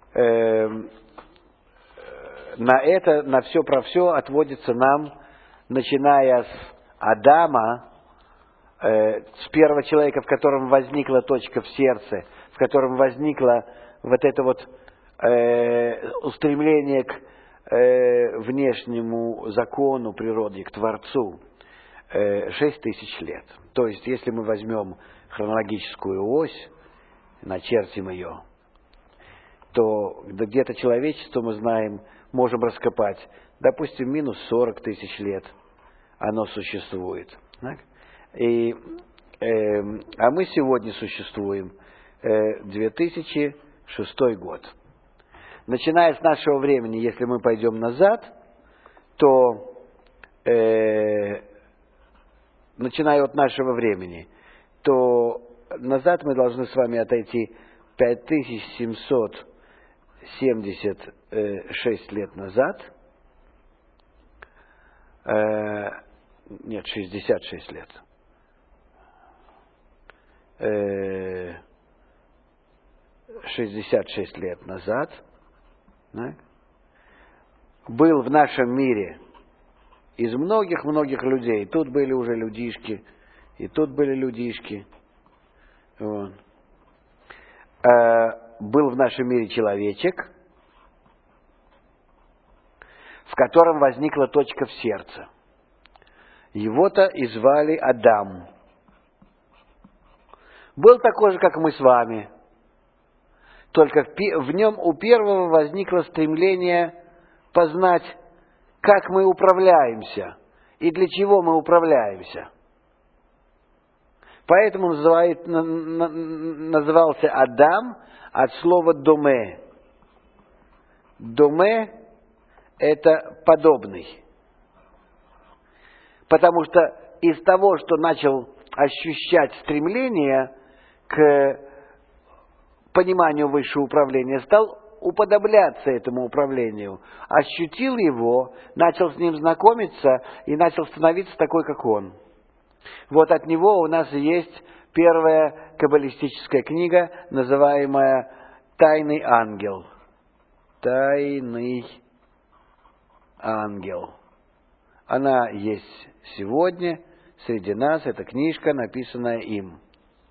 на все про все отводится нам, начиная с Адама, с первого человека, в котором возникла точка в сердце, в котором возникло вот это вот устремление к внешнему закону природы, к Творцу, 6000 лет. То есть, если мы возьмем хронологическую ось, начертим ее, то где-то человечество, мы знаем, можем раскопать, допустим, минус 40 000 лет оно существует. Так? А мы сегодня существуем 2006 год. Начиная с нашего времени, если мы пойдем назад, то, начиная от нашего времени, то назад мы должны с вами отойти 5776 лет назад. Нет, 66 лет. 66 лет назад, да, был в нашем мире из многих людей, тут были уже людишки, и тут были людишки, вот. Был в нашем мире человечек, в котором возникла точка в сердце. Его-то и звали Адам. Был такой же, как мы с вами. Только в нем у первого возникло стремление познать, как мы управляемся и для чего мы управляемся. Поэтому назывался Адам от слова «доме». «Доме» — это «подобный». Потому что из того, что начал ощущать стремление к пониманию высшего управления, стал уподобляться этому управлению, ощутил его, начал с ним знакомиться и начал становиться такой, как он. Вот от него у нас и есть первая каббалистическая книга, называемая «Тайный ангел». «Тайный ангел». Она есть сегодня среди нас, эта книжка, написанная им.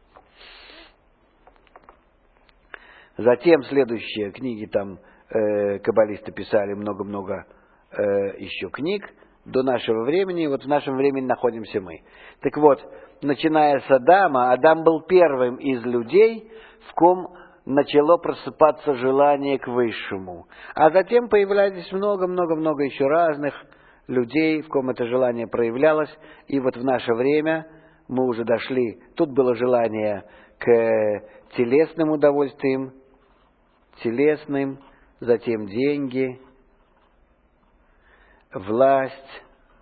Затем следующие книги, там каббалисты писали много-много еще книг до нашего времени, и вот в нашем времени находимся мы. Так вот, начиная с Адама, Адам был первым из людей, в ком начало просыпаться желание к высшему. А затем появлялись много-много еще разных людей, в ком это желание проявлялось, и вот в наше время мы уже дошли, тут было желание к телесным удовольствиям, затем деньги, власть,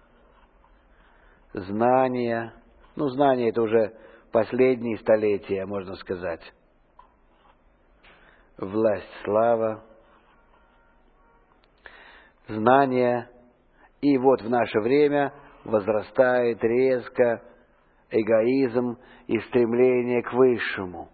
знания. Ну, знания — это уже последние столетия, можно сказать. Власть, слава, знания. И вот в наше время возрастает резко эгоизм и стремление к высшему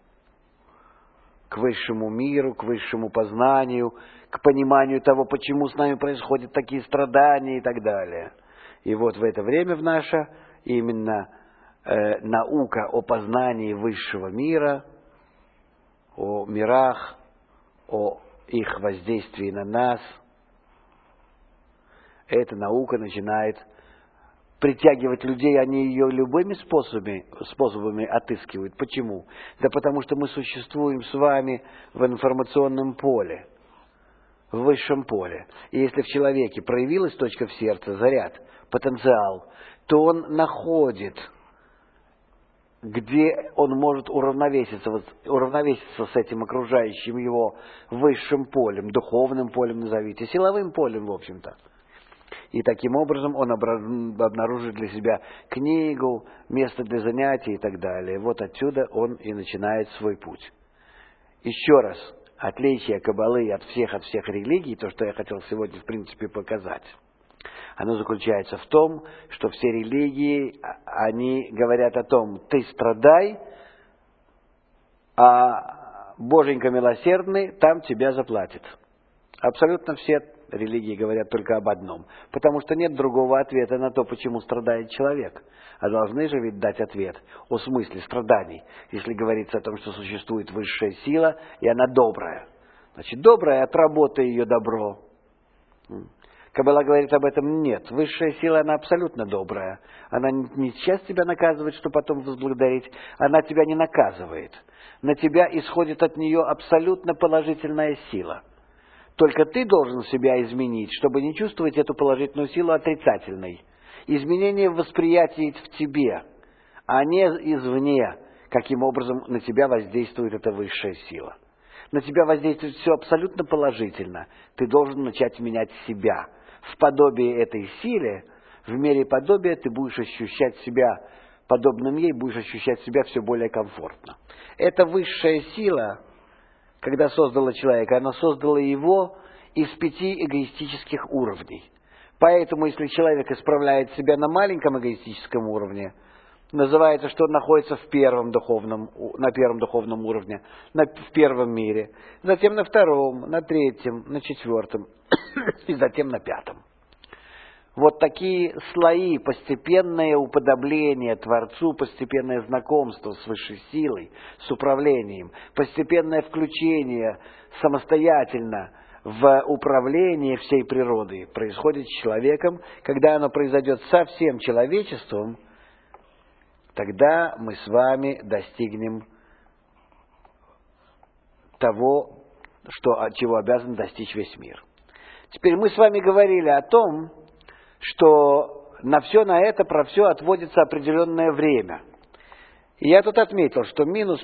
миру, к высшему познанию, к пониманию того, почему с нами происходят такие страдания и так далее. И вот в это время в наше именно наука о познании высшего мира, о мирах, о их воздействии на нас, эта наука начинает притягивать людей, они ее любыми способами отыскивают. Почему? Да потому что мы существуем с вами в информационном поле, в высшем поле. И если в человеке проявилась точка в сердце, заряд, потенциал, то он находит, где он может уравновеситься с этим окружающим его высшим полем, духовным полем назовите, силовым полем, в общем-то. И таким образом он обнаружит для себя книгу, место для занятий и так далее. Вот отсюда он и начинает свой путь. Еще раз, отличие Каббалы от всех религий, то, что я хотел сегодня в принципе показать, оно заключается в том, что все религии, они говорят о том, ты страдай, а Боженька милосердный там тебя заплатит. Абсолютно все религии говорят только об одном. Потому что нет другого ответа на то, почему страдает человек. А должны же ведь дать ответ о смысле страданий. Если говорится о том, что существует высшая сила, и она добрая. Значит, добрая, отработай ее добро. Каббала говорит об этом: нет. Высшая сила, она абсолютно добрая. Она не сейчас тебя наказывает, чтобы потом возблагодарить. Она тебя не наказывает. На тебя исходит от нее абсолютно положительная сила. Только ты должен себя изменить, чтобы не чувствовать эту положительную силу отрицательной. Изменение в восприятии в тебе, а не извне, каким образом на тебя воздействует эта высшая сила. На тебя воздействует все абсолютно положительно. Ты должен начать менять себя. В подобии этой силе, в мере подобия ты будешь ощущать себя подобным ей, будешь ощущать себя все более комфортно. Эта высшая сила, когда создала человека, она создала его из 5 эгоистических уровней. Поэтому, если человек исправляет себя на маленьком эгоистическом уровне, называется, что он находится на первом духовном уровне, в первом мире, затем на втором, на третьем, на четвертом и затем на 5. Вот такие слои, постепенное уподобление Творцу, постепенное знакомство с высшей силой, с управлением, постепенное включение самостоятельно в управление всей природой происходит с человеком. Когда оно произойдет со всем человечеством, тогда мы с вами достигнем того, чего обязан достичь весь мир. Теперь мы с вами говорили о том, что на это, про все отводится определенное время. И я тут отметил, что минус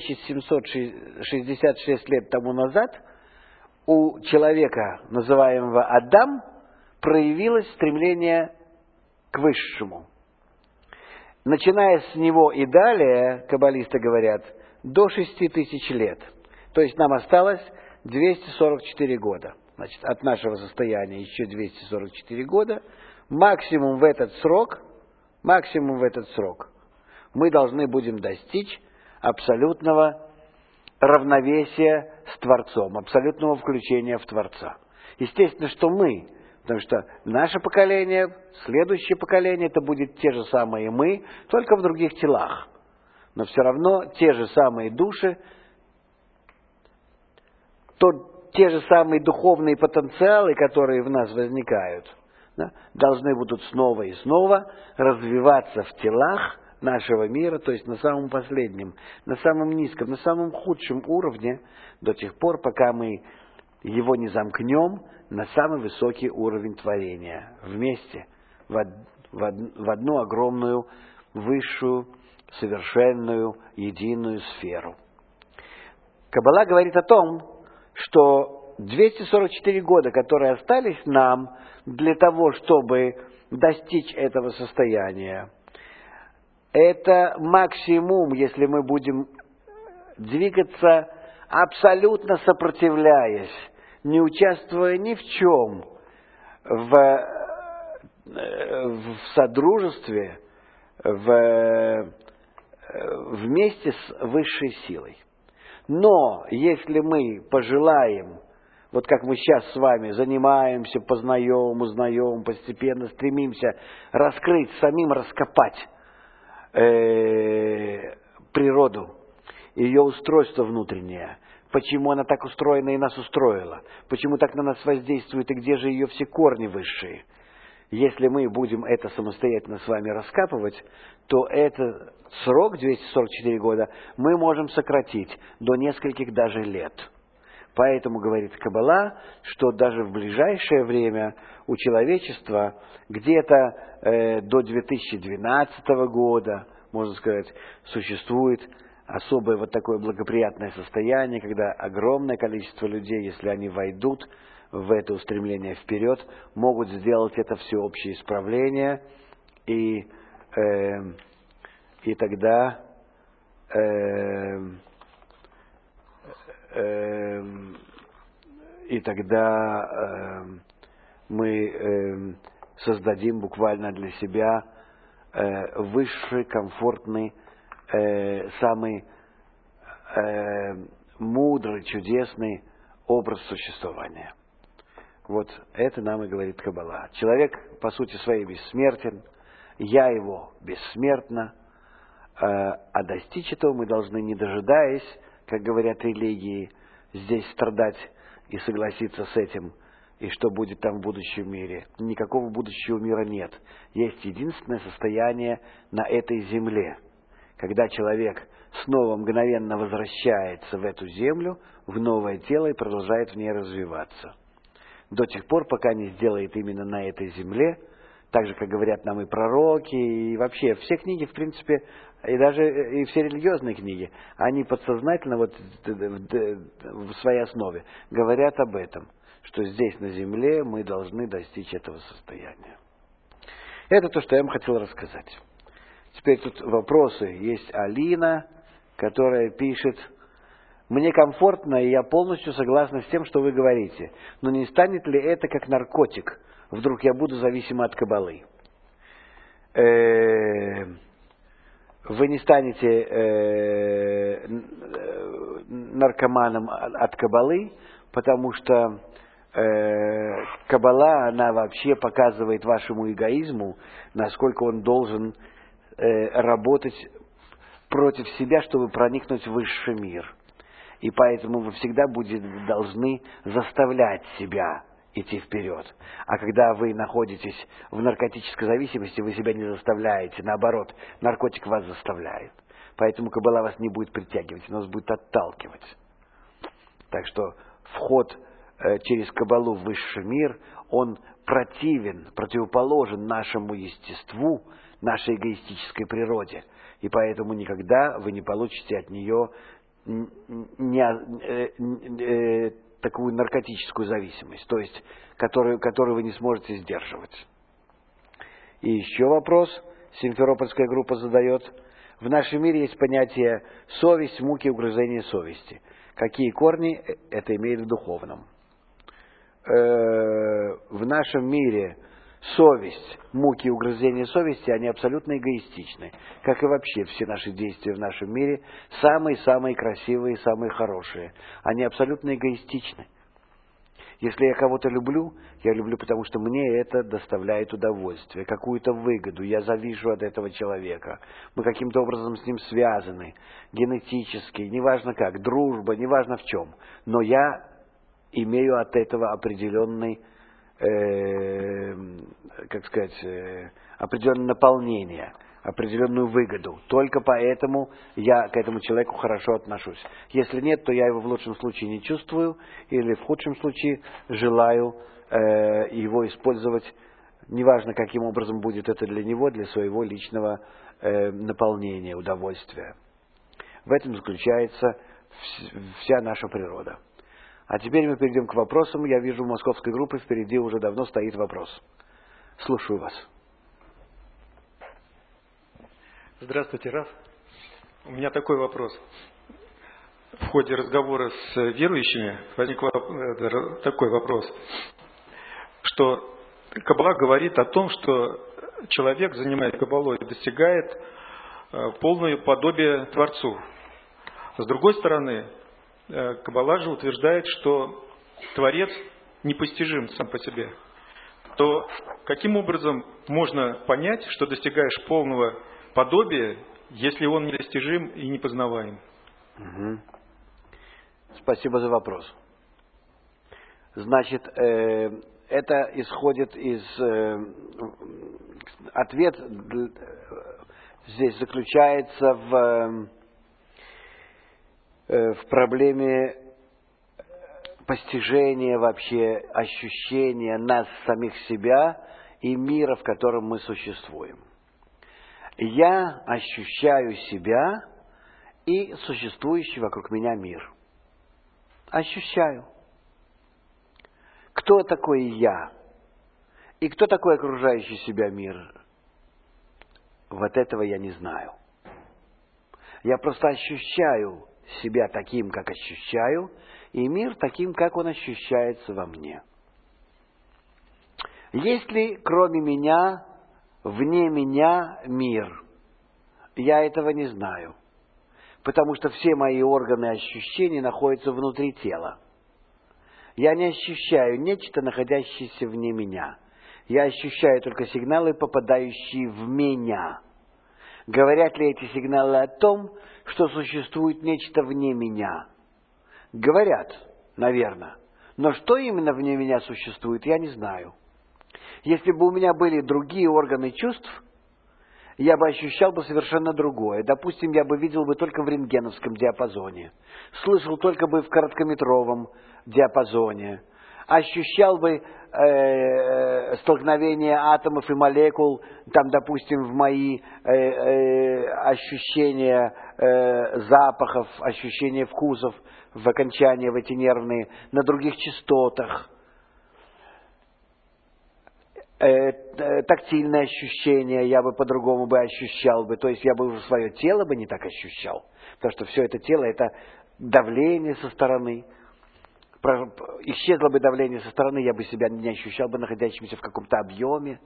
5766 лет тому назад у человека, называемого Адам, проявилось стремление к высшему. Начиная с него и далее, каббалисты говорят, до 6000 лет. То есть нам осталось 244 года. Значит, от нашего состояния еще 244 года. Максимум в этот срок мы должны будем достичь абсолютного равновесия с Творцом, абсолютного включения в Творца. Естественно, что мы, потому что наше поколение, следующее поколение, это будет те же самые мы, только в других телах. Но все равно те же самые души, те же самые духовные потенциалы, которые в нас возникают, да, должны будут снова и снова развиваться в телах нашего мира, то есть на самом последнем, на самом низком, на самом худшем уровне, до тех пор, пока мы его не замкнем на самый высокий уровень творения, вместе, в одну огромную, высшую, совершенную, единую сферу. Каббала говорит о том, что 244 года, которые остались нам для того, чтобы достичь этого состояния, это максимум, если мы будем двигаться абсолютно сопротивляясь, не участвуя ни в чем в содружестве, вместе с высшей силой. Но если мы пожелаем, вот как мы сейчас с вами занимаемся, познаем, узнаем, постепенно стремимся раскрыть, самим раскопать природу, ее устройство внутреннее, почему она так устроена и нас устроила, почему так на нас воздействует и где же ее все корни высшие. Если мы будем это самостоятельно с вами раскапывать, то этот срок, 244 года, мы можем сократить до нескольких даже лет. Поэтому говорит Каббала, что даже в ближайшее время у человечества где-то до 2012 года, можно сказать, существует особое вот такое благоприятное состояние, когда огромное количество людей, если они войдут в это устремление вперед, могут сделать это всеобщее исправление, и тогда мы создадим буквально для себя высший, комфортный, самый мудрый, чудесный образ существования. Вот это нам и говорит Каббала. Человек, по сути своей, бессмертен, я его бессмертна, а достичь этого мы должны, не дожидаясь, как говорят религии, здесь страдать и согласиться с этим, и что будет там в будущем мире. Никакого будущего мира нет. Есть единственное состояние на этой земле. Когда человек снова мгновенно возвращается в эту землю, в новое тело и продолжает в ней развиваться. До тех пор, пока не сделает именно на этой земле, так же, как говорят нам и пророки, и вообще все книги, в принципе, и даже и все религиозные книги, они подсознательно вот в своей основе говорят об этом, что здесь на земле мы должны достичь этого состояния. Это то, что я вам хотел рассказать. Теперь тут вопросы. Есть Алина, которая пишет: «Мне комфортно, и я полностью согласна с тем, что вы говорите. Но не станет ли это как наркотик? Вдруг я буду зависима от Каббалы?» Вы не станете наркоманом от Каббалы, потому что Каббала, она вообще показывает вашему эгоизму, насколько он должен работать против себя, чтобы проникнуть в высший мир. И поэтому вы всегда должны заставлять себя идти вперед. А когда вы находитесь в наркотической зависимости, вы себя не заставляете. Наоборот, наркотик вас заставляет. Поэтому Каббала вас не будет притягивать, она вас будет отталкивать. Так что вход через Каббалу в высший мир, он противоположен нашему естеству, нашей эгоистической природе. И поэтому никогда вы не получите от нее такую наркотическую зависимость, то есть которую вы не сможете сдерживать. И еще вопрос Симферопольская группа задает. В нашем мире есть понятие совесть, муки, угрызения совести. Какие корни это имеет в духовном? В нашем мире совесть, муки и угрызения совести, они абсолютно эгоистичны. Как и вообще все наши действия в нашем мире, самые-самые красивые, самые хорошие. Они абсолютно эгоистичны. Если я кого-то люблю, я люблю, потому что мне это доставляет удовольствие, какую-то выгоду, я завишу от этого человека. Мы каким-то образом с ним связаны, генетически, неважно как, дружба, неважно в чем. Но я имею от этого определенный, определенное наполнение, определенную выгоду. Только поэтому я к этому человеку хорошо отношусь. Если нет, то я его в лучшем случае не чувствую, или в худшем случае желаю его использовать, неважно каким образом будет это для него, для своего личного наполнения, удовольствия. В этом заключается вся наша природа. А теперь мы перейдем к вопросам. Я вижу, у московской группы впереди уже давно стоит вопрос. Слушаю вас. Здравствуйте, Раф. У меня такой вопрос. В ходе разговора с верующими возник такой вопрос, что Каббала говорит о том, что человек, занимаясь Каббалой, достигает полное подобие Творцу. С другой стороны, Каббала же утверждает, что Творец непостижим сам по себе. То каким образом можно понять, что достигаешь полного подобия, если он недостижим и непознаваем? Спасибо за вопрос. Значит, это исходит из... Ответ здесь заключается в проблеме постижения вообще, ощущения нас, самих себя и мира, в котором мы существуем. Я ощущаю себя и существующий вокруг меня мир. Ощущаю. Кто такой я? И кто такой окружающий себя мир? Вот этого я не знаю. Я просто ощущаю себя таким, как ощущаю, и мир таким, как он ощущается во мне. Есть ли кроме меня, вне меня мир? Я этого не знаю, потому что все мои органы ощущений находятся внутри тела. Я не ощущаю нечто, находящееся вне меня. Я ощущаю только сигналы, попадающие в меня. Говорят ли эти сигналы о том, что существует нечто вне меня? Говорят, наверное. Но что именно вне меня существует, я не знаю. Если бы у меня были другие органы чувств, я бы ощущал бы совершенно другое. Допустим, я бы видел бы только в рентгеновском диапазоне, слышал только бы в короткометровом диапазоне, ощущал бы столкновение атомов и молекул, там, допустим, в мои ощущения запахов, ощущения вкусов, в окончания, в эти нервные, на других частотах. Тактильные ощущения я бы по-другому бы ощущал бы, то есть я бы уже свое тело бы не так ощущал, потому что все это тело — это давление со стороны. Исчезло бы давление со стороны, я бы себя не ощущал бы находящимся в каком-то объеме.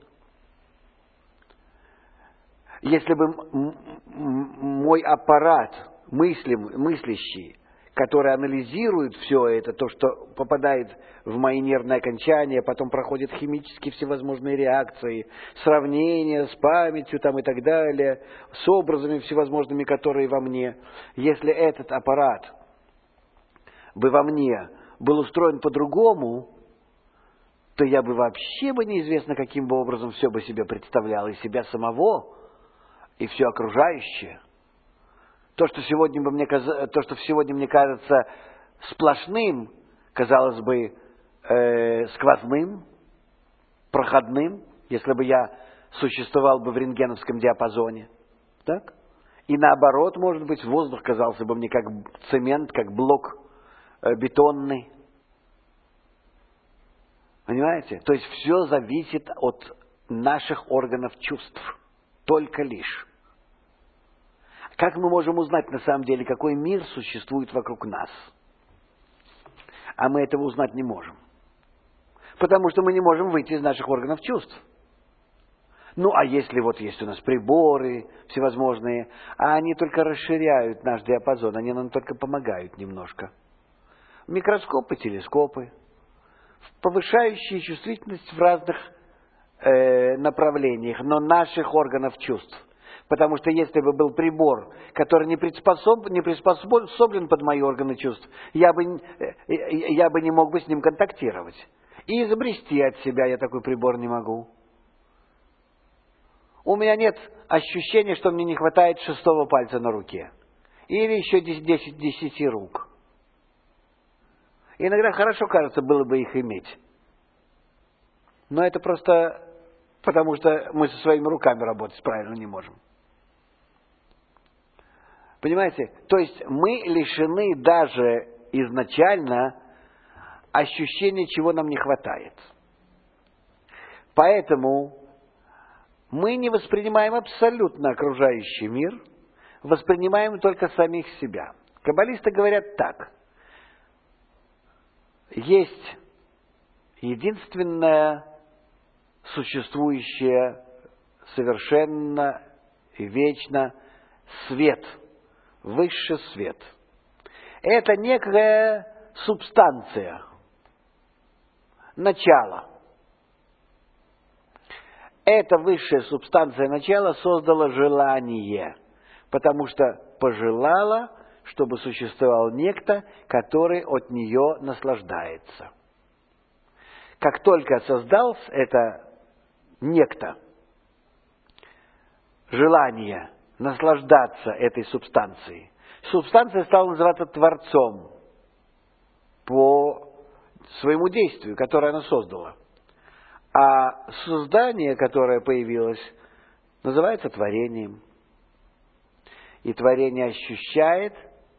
Если бы мой аппарат мыслящий, который анализирует все это, то, что попадает в мои нервные окончания, потом проходит химические всевозможные реакции, сравнения с памятью там и так далее, с образами всевозможными, которые во мне. Если этот аппарат бы во мне был устроен по-другому, то я бы вообще бы неизвестно каким бы образом все бы себе представлял, и себя самого, и все окружающее. То, что сегодня мне кажется сплошным, казалось бы, сквозным, проходным, если бы я существовал бы в рентгеновском диапазоне. Так? И наоборот, может быть, воздух казался бы мне как цемент, как блок бетонный. Понимаете? То есть все зависит от наших органов чувств. Только лишь. Как мы можем узнать на самом деле, какой мир существует вокруг нас? А мы этого узнать не можем. Потому что мы не можем выйти из наших органов чувств. Ну, а если вот есть у нас приборы всевозможные, а они только расширяют наш диапазон, они нам только помогают немножко. Микроскопы, телескопы, повышающие чувствительность в разных направлениях, но наших органов чувств. Потому что если бы был прибор, который не приспособлен под мои органы чувств, я бы не мог бы с ним контактировать. И изобрести от себя я такой прибор не могу. У меня нет ощущения, что мне не хватает 6-го пальца на руке. Или еще 10 рук. Иногда хорошо, кажется, было бы их иметь. Но это просто потому, что мы со своими руками работать правильно не можем. Понимаете? То есть мы лишены даже изначально ощущения, чего нам не хватает. Поэтому мы не воспринимаем абсолютно окружающий мир, воспринимаем только самих себя. Каббалисты говорят так. Есть единственное существующее совершенно и вечно свет, высший свет. Это некая субстанция, начало. Эта высшая субстанция начала создала желание, потому что пожелала, чтобы существовал некто, который от нее наслаждается. Как только создался это некто, желание наслаждаться этой субстанцией, субстанция стала называться Творцом по своему действию, которое она создала. А создание, которое появилось, называется творением. И творение ощущает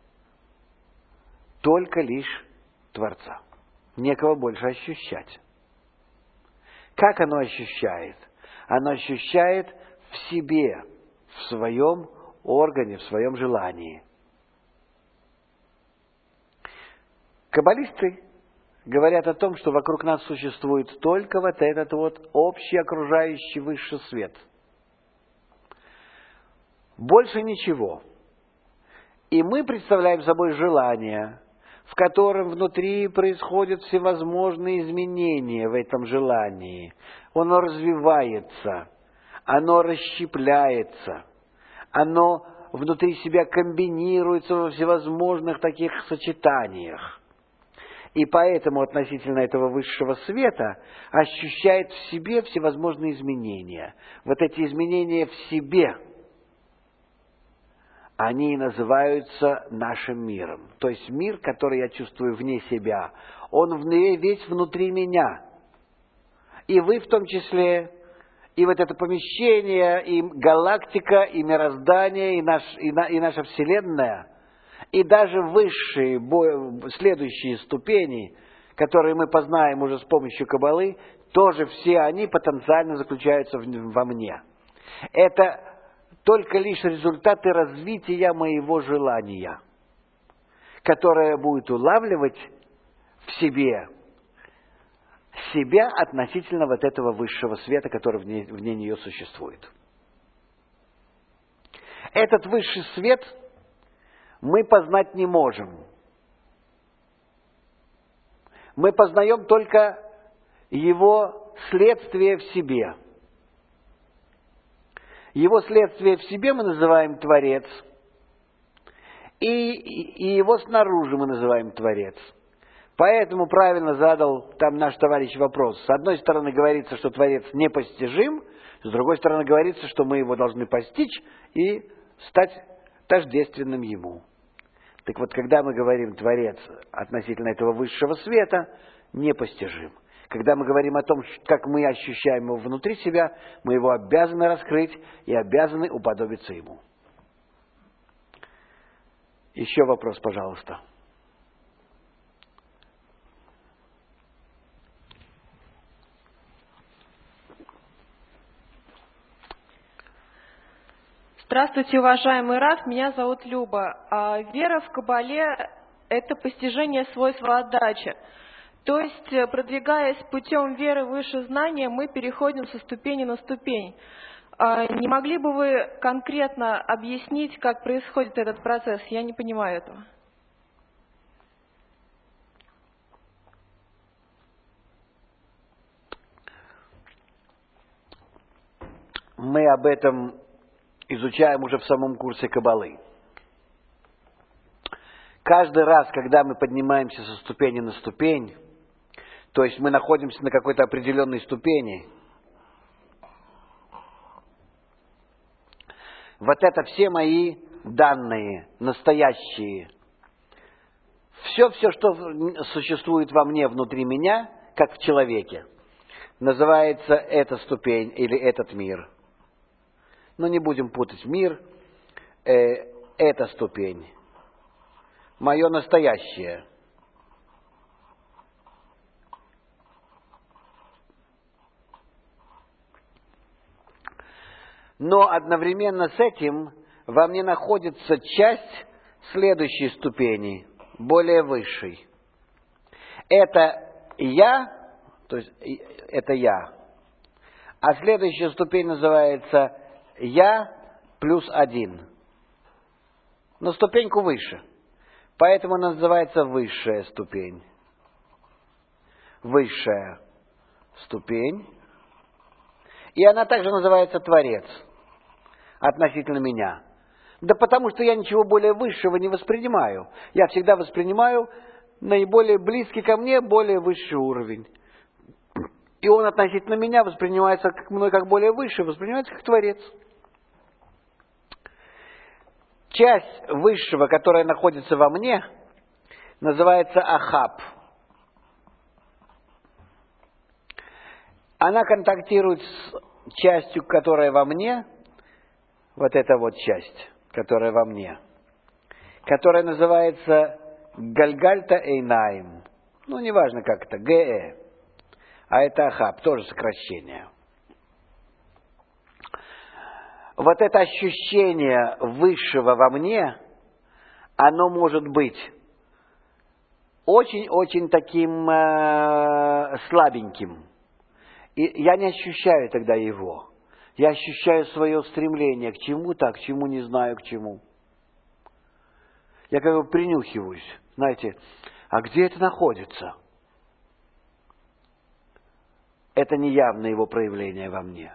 только лишь Творца. Некого больше ощущать. Как оно ощущает? Оно ощущает в себе, в своем органе, в своем желании. Каббалисты говорят о том, что вокруг нас существует только вот этот вот общий окружающий высший свет. Больше ничего. И мы представляем собой желание, в котором внутри происходят всевозможные изменения в этом желании. Оно развивается, оно расщепляется, оно внутри себя комбинируется во всевозможных таких сочетаниях. И поэтому относительно этого высшего света ощущает в себе всевозможные изменения. Вот эти изменения в себе, они называются нашим миром. То есть мир, который я чувствую вне себя, он весь внутри меня. И вы в том числе, и вот это помещение, и галактика, и мироздание, и наша Вселенная, и даже высшие, следующие ступени, которые мы познаем уже с помощью Каббалы, тоже все они потенциально заключаются во мне. Это только лишь результаты развития моего желания, которое будет улавливать в себе себя относительно вот этого высшего света, который вне нее существует. Этот высший свет мы познать не можем. Мы познаем только его следствие в себе. Его следствие в себе мы называем Творец, и его снаружи мы называем Творец. Поэтому правильно задал там наш товарищ вопрос. С одной стороны говорится, что Творец непостижим, с другой стороны говорится, что мы его должны постичь и стать тождественным ему. Так вот, когда мы говорим Творец относительно этого высшего света, непостижим. Когда мы говорим о том, как мы ощущаем его внутри себя, мы его обязаны раскрыть и обязаны уподобиться ему. Еще вопрос, пожалуйста. Здравствуйте, уважаемый Рав, меня зовут Люба. Вера в Кабале – это постижение свойств отдачи. То есть, продвигаясь путем веры выше знания, мы переходим со ступени на ступень. Не могли бы вы конкретно объяснить, как происходит этот процесс? Я не понимаю этого. Мы об этом изучаем уже в самом курсе Каббалы. Каждый раз, когда мы поднимаемся со ступени на ступень, то есть мы находимся на какой-то определенной ступени, вот это все мои данные, настоящие, все, что существует во мне, внутри меня, как в человеке, называется эта ступень или этот мир. Но не будем путать мир, эта ступень, мое настоящее. Но одновременно с этим во мне находится часть следующей ступени, более высшей. Это я, то есть это я. А следующая ступень называется я плюс один. На ступеньку выше. Поэтому она называется высшая ступень. Высшая ступень. И она также называется Творец. Относительно меня. Да потому что я ничего более высшего не воспринимаю. Я всегда воспринимаю наиболее близкий ко мне, более высший уровень. И он относительно меня воспринимается мной как более высший, воспринимается как Творец. Часть высшего, которая находится во мне, называется Ахаб. Она контактирует с частью, которая во мне, вот эта вот часть, которая во мне, которая называется Гальгальта Эйнаим. Ну, неважно как это, ГЭ. А это Ахаб, тоже сокращение. Вот это ощущение высшего во мне, оно может быть очень-очень таким слабеньким. И я не ощущаю тогда его. Я ощущаю свое стремление к чему-то, а к чему не знаю к чему. Я как бы принюхиваюсь. Знаете, а где это находится? Это не явное его проявление во мне.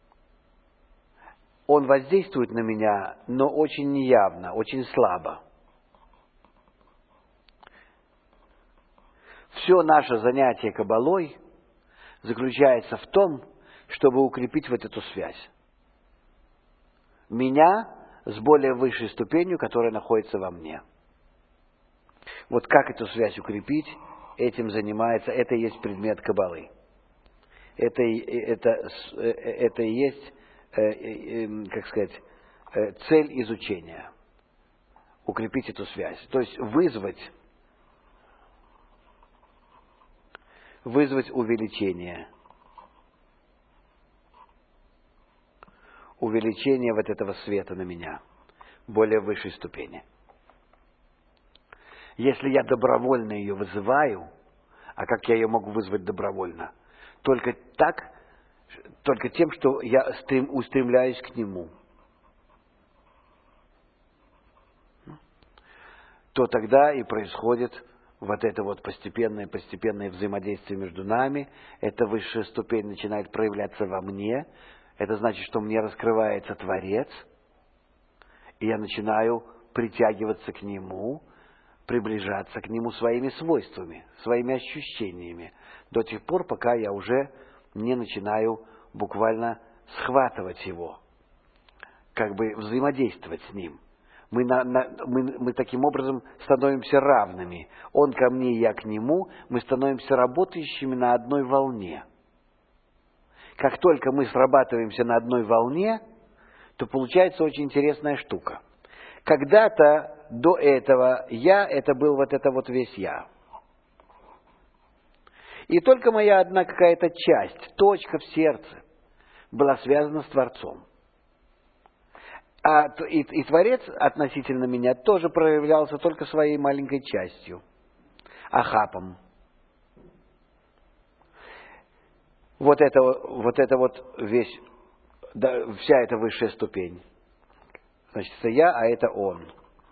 Он воздействует на меня, но очень неявно, очень слабо. Все наше занятие кабалой заключается в том, чтобы укрепить вот эту связь. Меня с более высшей ступенью, которая находится во мне. Вот как эту связь укрепить, этим занимается, это и есть предмет кабалы. Это и есть, как сказать, цель изучения. Укрепить эту связь. То есть вызвать увеличение. Увеличение вот этого света на меня. Более высшей ступени. Если я добровольно ее вызываю, а как я ее могу вызвать добровольно? Только тем, что я устремляюсь к нему. То тогда и происходит вот это вот постепенное взаимодействие между нами. Эта высшая ступень начинает проявляться во мне. Это значит, что мне раскрывается Творец. И я начинаю притягиваться к Нему, приближаться к Нему своими свойствами, своими ощущениями. До тех пор, пока я уже не начинаю буквально схватывать Его. Как бы взаимодействовать с Ним. Мы таким образом становимся равными. Он ко мне, я к нему. Мы становимся работающими на одной волне. Как только мы срабатываемся на одной волне, то получается очень интересная штука. Когда-то до этого это был вот это вот весь я. И только моя одна какая-то часть, точка в сердце, была связана с Творцом. И Творец относительно меня тоже проявлялся только своей маленькой частью, Ахапом. Вот это вот весь, да, вся эта высшая ступень. Значит, это я, а это он.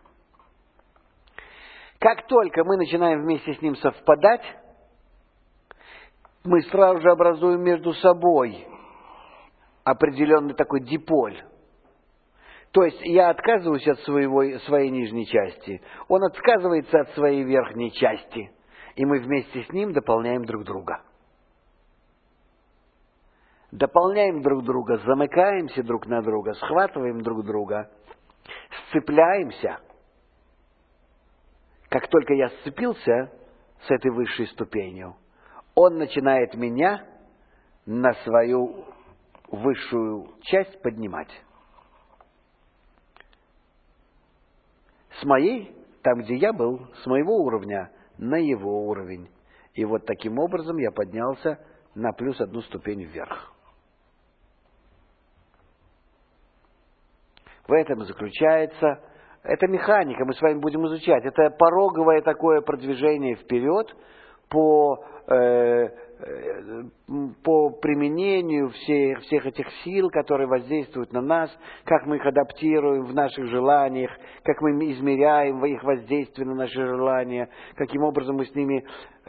Как только мы начинаем вместе с ним совпадать, мы сразу же образуем между собой определенный такой диполь. То есть я отказываюсь от своей нижней части, он отказывается от своей верхней части, и мы вместе с ним дополняем друг друга. Дополняем друг друга, замыкаемся друг на друга, схватываем друг друга, сцепляемся. Как только я сцепился с этой высшей ступенью, он начинает меня на свою высшую часть поднимать. С моей, там, где я был, с моего уровня на его уровень. И вот таким образом я поднялся на плюс одну ступень вверх. В этом заключается, это механика, мы с вами будем изучать. Это пороговое такое продвижение вперед по применению всех этих сил, которые воздействуют на нас, как мы их адаптируем в наших желаниях, как мы измеряем их воздействие на наши желания, каким образом мы с ними,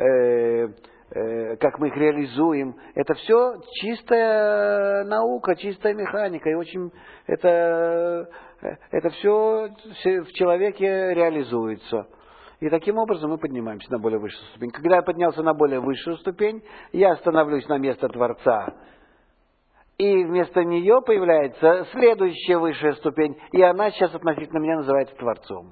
как мы их реализуем. Это все чистая наука, чистая механика, и очень это все в человеке реализуется. И таким образом мы поднимаемся на более высшую ступень. Когда я поднялся на более высшую ступень, я становлюсь на место Творца. И вместо нее появляется следующая высшая ступень, и она сейчас относительно меня называется Творцом.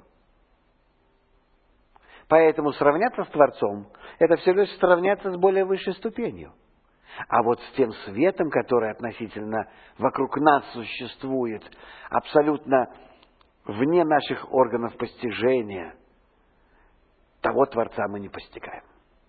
Поэтому сравняться с Творцом – это все лишь сравняться с более высшей ступенью. А вот с тем светом, который относительно вокруг нас существует, абсолютно вне наших органов постижения, того Творца мы не постигаем.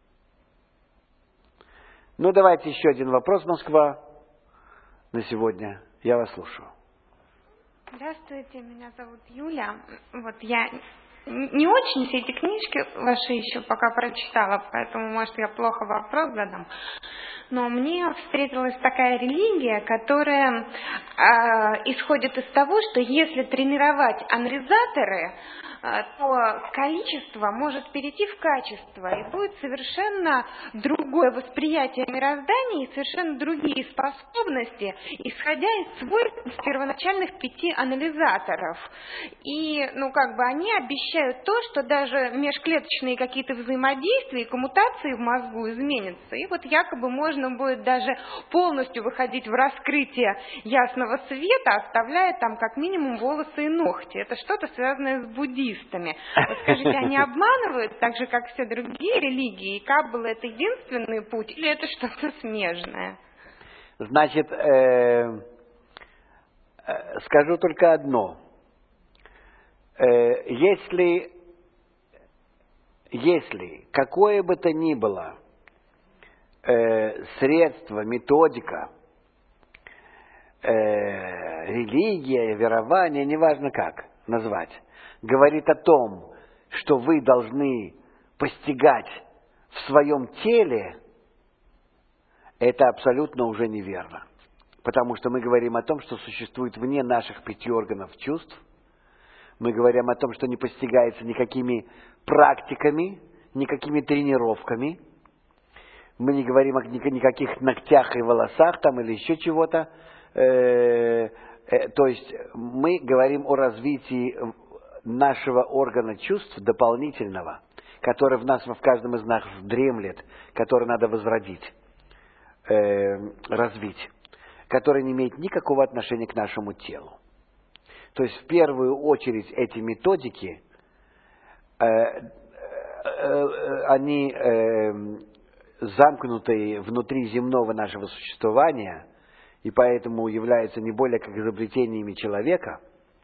Ну, давайте еще один вопрос, Москва, на сегодня. Я вас слушаю. Здравствуйте, меня зовут Юля. Вот я не очень все эти книжки ваши еще пока прочитала, поэтому, может, я плохо вопрос задам. Но мне встретилась такая религия, которая исходит из того, что если тренировать анализаторы, то количество может перейти в качество, и будет совершенно другое восприятие мироздания и совершенно другие способности, исходя из свойств первоначальных 5 анализаторов. И, они обещают то, что даже межклеточные какие-то взаимодействия и коммутации в мозгу изменятся. И вот якобы можно будет даже полностью выходить в раскрытие ясного света, оставляя там как минимум волосы и ногти. Это что-то связанное с буддизмом. Вот скажите, они обманывают так же, как все другие религии? И Каббала — это единственный путь, или это что-то смежное? Значит, скажу только одно. Если какое бы то ни было средство, методика, религия, верование, неважно как назвать, говорит о том, что вы должны постигать в своем теле, это абсолютно уже неверно. Потому что мы говорим о том, что существует вне наших 5 органов чувств. Мы говорим о том, что не постигается никакими практиками, никакими тренировками. Мы не говорим о никаких ногтях и волосах там или еще чего-то. То есть мы говорим о развитии нашего органа чувств дополнительного, который в каждом из нас дремлет, который надо возродить, развить, который не имеет никакого отношения к нашему телу. То есть в первую очередь эти методики, они замкнутые внутри земного нашего существования, и поэтому являются не более как изобретениями человека.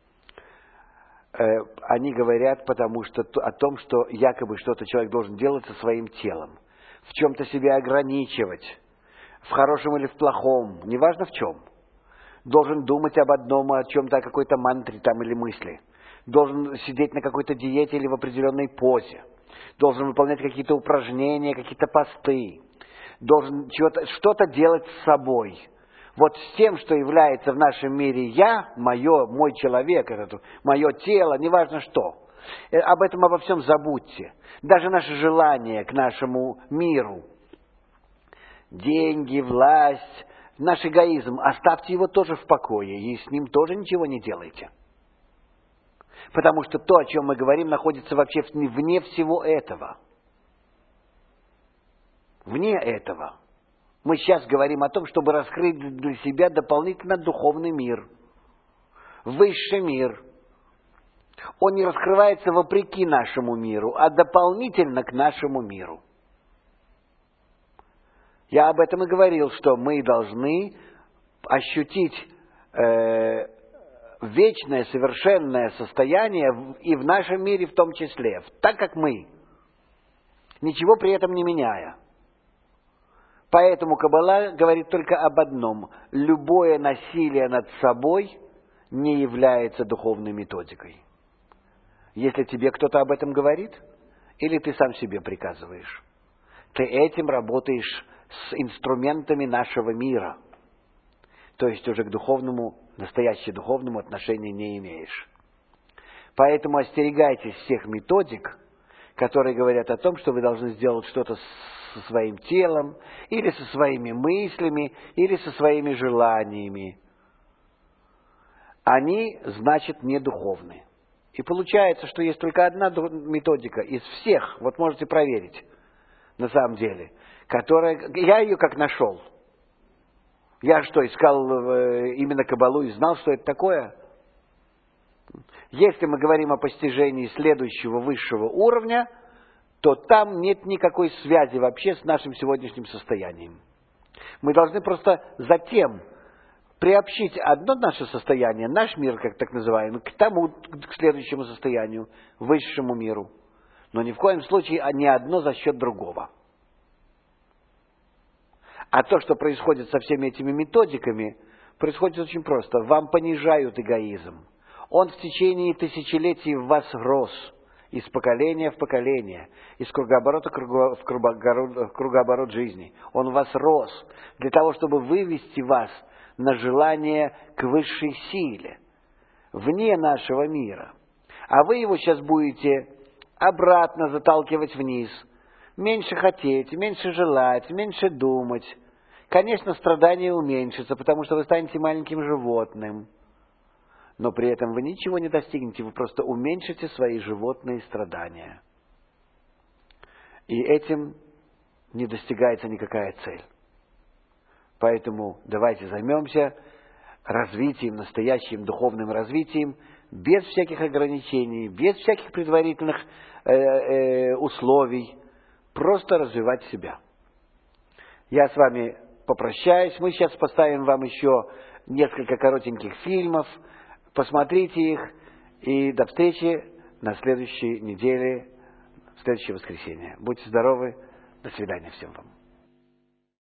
Они говорят о том, что якобы что-то человек должен делать со своим телом, в чем-то себя ограничивать, в хорошем или в плохом, неважно в чем. Должен думать об одном, о чем-то, о какой-то мантре там или мысли. Должен сидеть на какой-то диете или в определенной позе. Должен выполнять какие-то упражнения, какие-то посты. Должен что-то делать с собой. Вот с тем, что является в нашем мире я, мой человек, мое тело, неважно что. Об этом, обо всем забудьте. Даже наше желание к нашему миру, деньги, власть, наш эгоизм, оставьте его тоже в покое, и с ним тоже ничего не делайте. Потому что то, о чем мы говорим, находится вообще вне всего этого. Вне этого. Мы сейчас говорим о том, чтобы раскрыть для себя дополнительно духовный мир, высший мир. Он не раскрывается вопреки нашему миру, а дополнительно к нашему миру. Я об этом и говорил, что мы должны ощутить вечное, совершенное состояние и в нашем мире в том числе, так как мы, ничего при этом не меняя. Поэтому Каббала говорит только об одном. Любое насилие над собой не является духовной методикой. Если тебе кто-то об этом говорит, или ты сам себе приказываешь, ты этим работаешь с инструментами нашего мира. То есть уже к духовному, настоящему духовному отношения не имеешь. Поэтому остерегайтесь всех методик, которые говорят о том, что вы должны сделать что-то со своим телом, или со своими мыслями, или со своими желаниями. Они, значит, не духовны. И получается, что есть только одна методика из всех, вот можете проверить, на самом деле, которая... Я ее как нашел. Я что, искал именно Каббалу и знал, что это такое? Если мы говорим о постижении следующего высшего уровня, то там нет никакой связи вообще с нашим сегодняшним состоянием. Мы должны просто затем приобщить одно наше состояние, наш мир, как так называемый, к тому, к следующему состоянию, высшему миру. Но ни в коем случае не одно за счет другого. А то, что происходит со всеми этими методиками, происходит очень просто. Вам понижают эгоизм. Он в течение тысячелетий в вас рос. Из поколения в поколение. Из кругооборота в кругооборот жизни. Он в вас рос. Для того, чтобы вывести вас на желание к высшей силе. Вне нашего мира. А вы его сейчас будете обратно заталкивать вниз. Меньше хотеть, меньше желать, меньше думать. Конечно, страдания уменьшатся, потому что вы станете маленьким животным. Но при этом вы ничего не достигнете, вы просто уменьшите свои животные страдания. И этим не достигается никакая цель. Поэтому давайте займемся развитием, настоящим духовным развитием, без всяких ограничений, без всяких предварительных условий, просто развивать себя. Я с вами попрощаюсь. Мы сейчас поставим вам еще несколько коротеньких фильмов. Посмотрите их. И до встречи на следующей неделе, в следующее воскресенье. Будьте здоровы. До свидания всем вам.